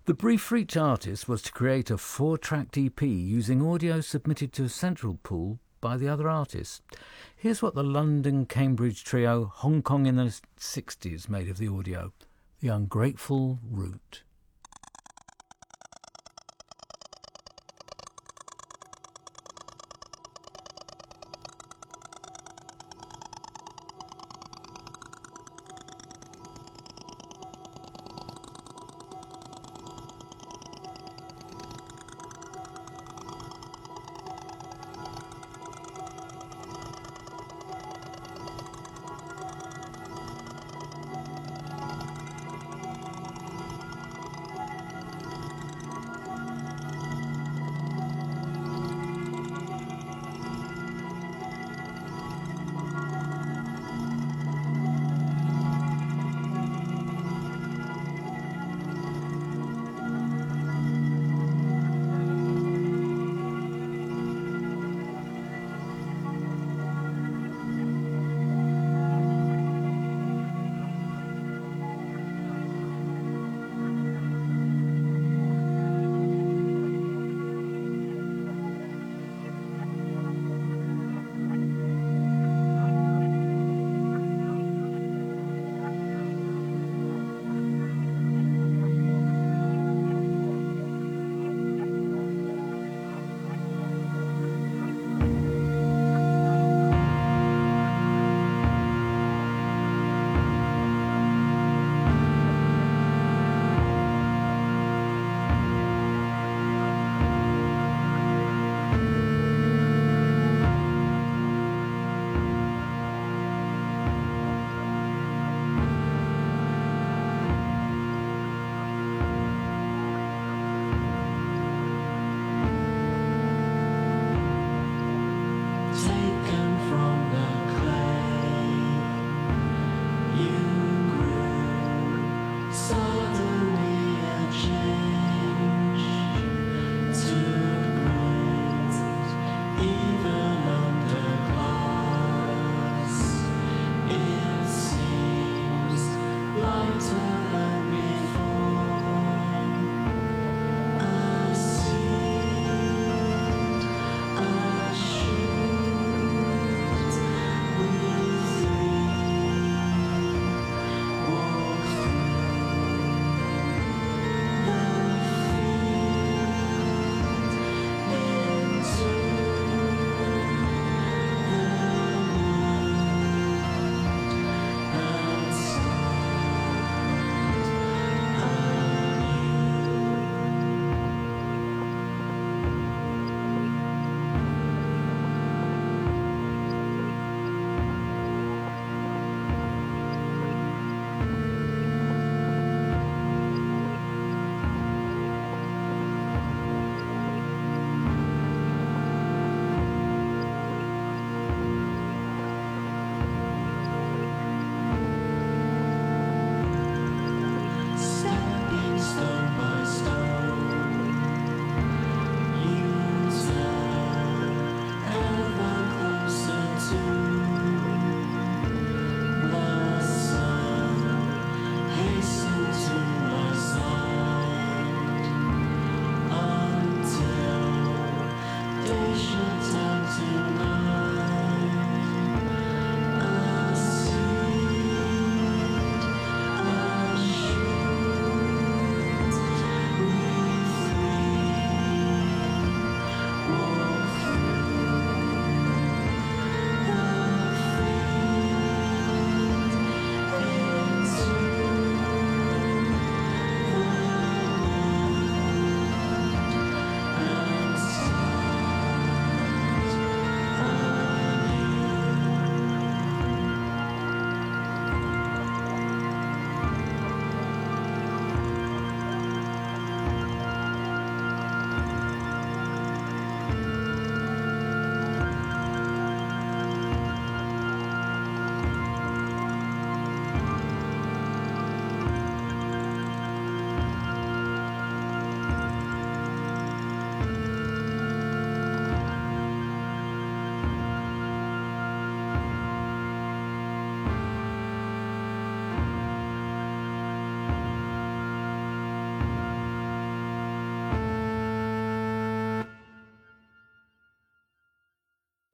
The brief for each artist was to create a 4-tracked EP using audio submitted to a central pool by the other artists. Here's what the London-Cambridge trio Hong Kong in the 60s made of the audio. The Ungrateful Root.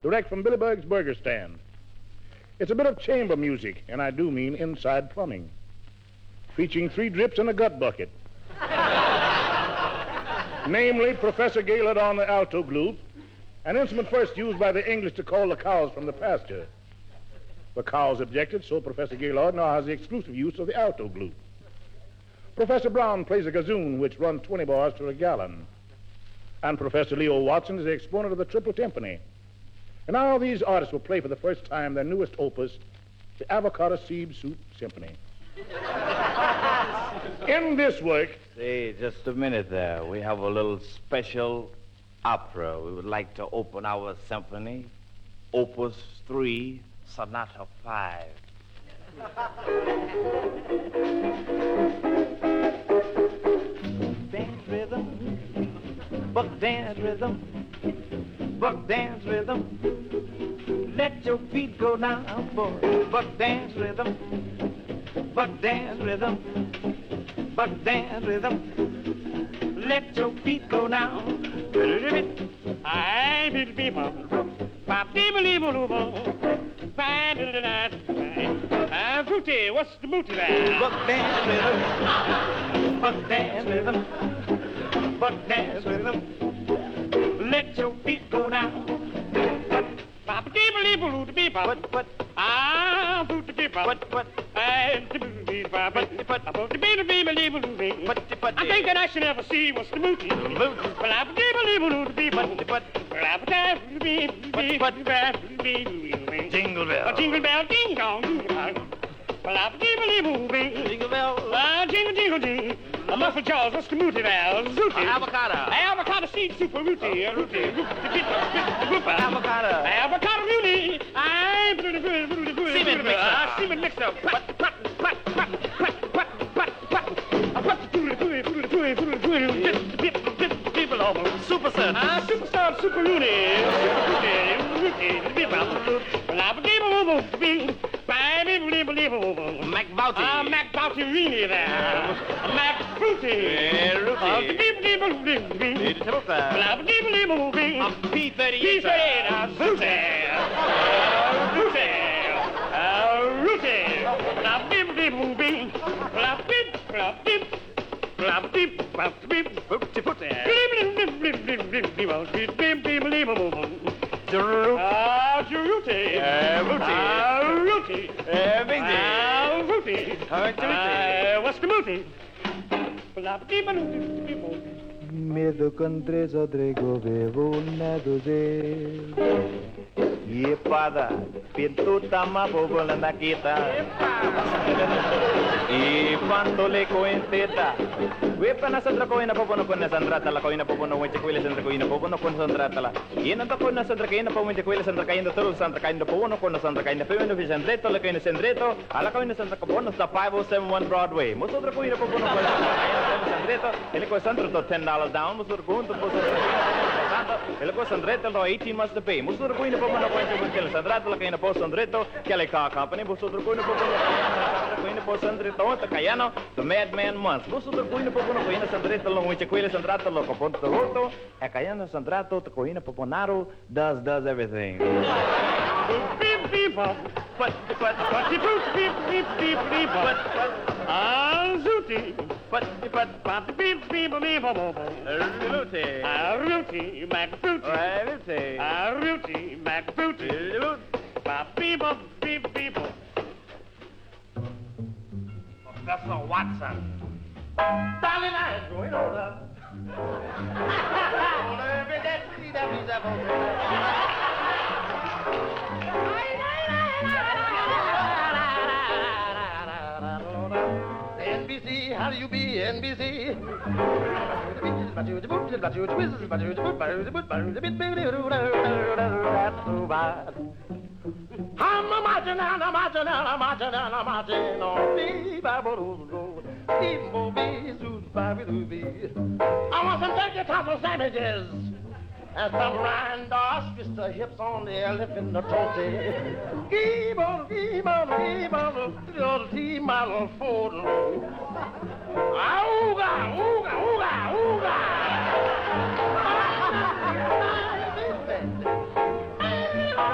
direct from Billy Berg's Burger Stand. It's a bit of chamber music, and I do mean inside plumbing, featuring 3 drips in a gut bucket. Namely, Professor Gaylord on the alto glute, an instrument first used by the English to call the cows from the pasture. The cows objected, so Professor Gaylord now has the exclusive use of the alto glute. Professor Brown plays a gazoon, which runs 20 bars to a gallon. And Professor Leo Watson is the exponent of the triple timpani. And now these artists will play for the first time their newest opus, the Avocado Seed Soup Symphony. In this work... Say, just a minute there. We have a little special opera. We would like to open our symphony, Opus 3, Sonata 5. Dance rhythm, buck dance rhythm, buck dance rhythm. Let your feet go down, boy. Buck dance rhythm, buck dance rhythm, buck dance rhythm. Let your feet go down. I will be Fruity, what's the booty there? Buck dance rhythm, buck dance rhythm, buck dance rhythm. Let your feet go down. What? I think that I should never see what's the booty. Jingle bell, jingle bell, ding dong, jingle bell. Jingle bell, jingle jingle jing. A muffin jaws, what's the mooty there? Zooty. Avocado. Avocado seed super rooty. Avocado. Avocado rooty. Cement mixer. Cement mixer. Super sun. Super sun, super rooty. Mac Bouty. Mac Bouty really there. Mac Fruity. P38. Fruity. What's the movie? Medo condreso drego vevo nadoze. Iepada, pintu tama bobola na kita. Ipandole ko enteta. Wepa na sandra ko ina popono ko na sandrata la ko ina popono wenche ko ile sandra ko ina popono ko sandrata la. Ina to ko na sandra ko ina popono wenche ko ile sandra ka ina tolo sandra ka ina popono ko na sandra ka ina popono fi sandreto la ko ina sandreto ala ko ina sandra ko pono sta 5071 Broadway. Mo sandra ko ina popono ko sandreto. Ele ko sandra to $10 down. Mo sandra ko to ele ko sandreto to 18 months to pay. Mo sandra ko ina popono ko wenche sandrata la ko ina popono sandreto kale ka company. Mo sandra ko ina popono ko ina popono sandreto ta kayano the madman months. Mo sandra ko ina popono ko ina sandreto lo wenche ko ile sandrata lo ko ponto roto e kayano sandrato to ko ina poponaro does everything. Beep beep but Zooty but beep beep Rooty Mac Fruity Rooty Mac Fruity beep beep Professor Watson darling I am going over NBC, how do you be, NBC? I'm a marching on. I want some turkey tassel sandwiches and some Randolph twister hips on the elephant trophy. Keep on, the model Ford. Ooga, ooga, ooga, ooga.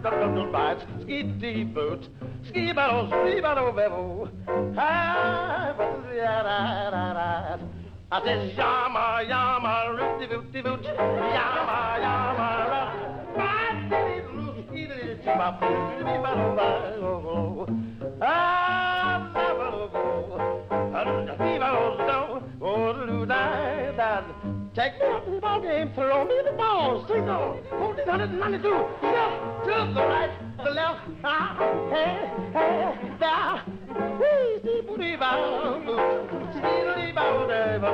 dum bites, skiddy boot, skibado, skibado, bevo. I says, yama, yama, rooty, booty, boot, yama, yama, Take me up in the ball game, throw me the ball, signal, 1492, left, to the right, the left, hey, hey, down, wee, see, booty, bow, see, bow,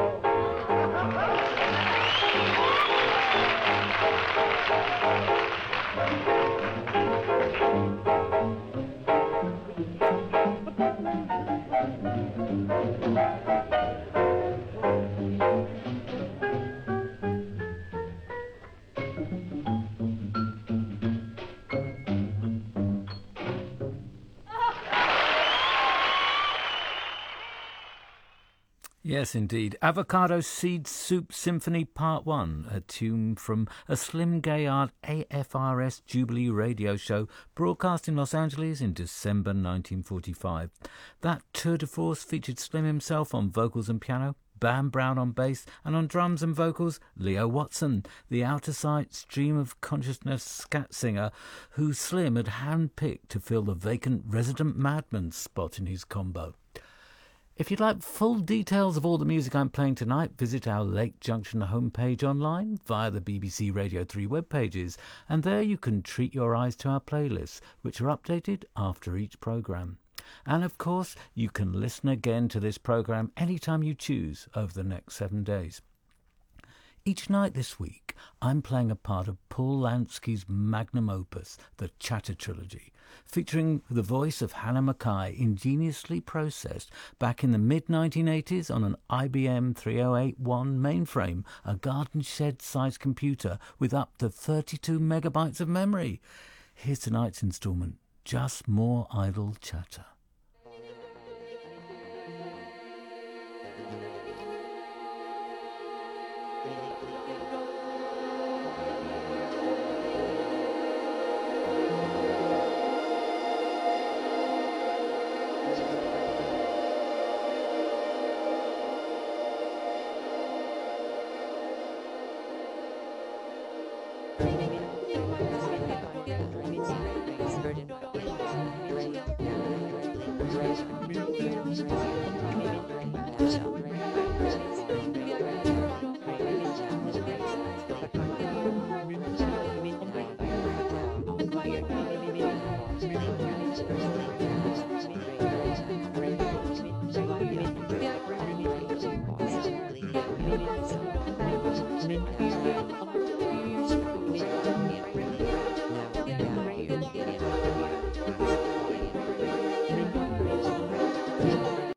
Yes, indeed. Avocado Seed Soup Symphony Part 1, a tune from a Slim Gaillard AFRS Jubilee radio show broadcast in Los Angeles in December 1945. That tour de force featured Slim himself on vocals and piano, Bam Brown on bass, and on drums and vocals, Leo Watson, the out-of-sight stream of consciousness scat singer who Slim had handpicked to fill the vacant resident madman spot in his combo. If you'd like full details of all the music I'm playing tonight, visit our Lake Junction homepage online via the BBC Radio 3 web pages, and there you can treat your eyes to our playlists, which are updated after each programme. And of course, you can listen again to this programme anytime you choose over the next 7 days. Each night this week, I'm playing a part of Paul Lansky's magnum opus, the Chatter Trilogy, featuring the voice of Hannah Mackay, ingeniously processed back in the mid-1980s on an IBM 3081 mainframe, a garden shed-sized computer with up to 32 megabytes of memory. Here's tonight's instalment, Just More Idle Chatter. Thank you.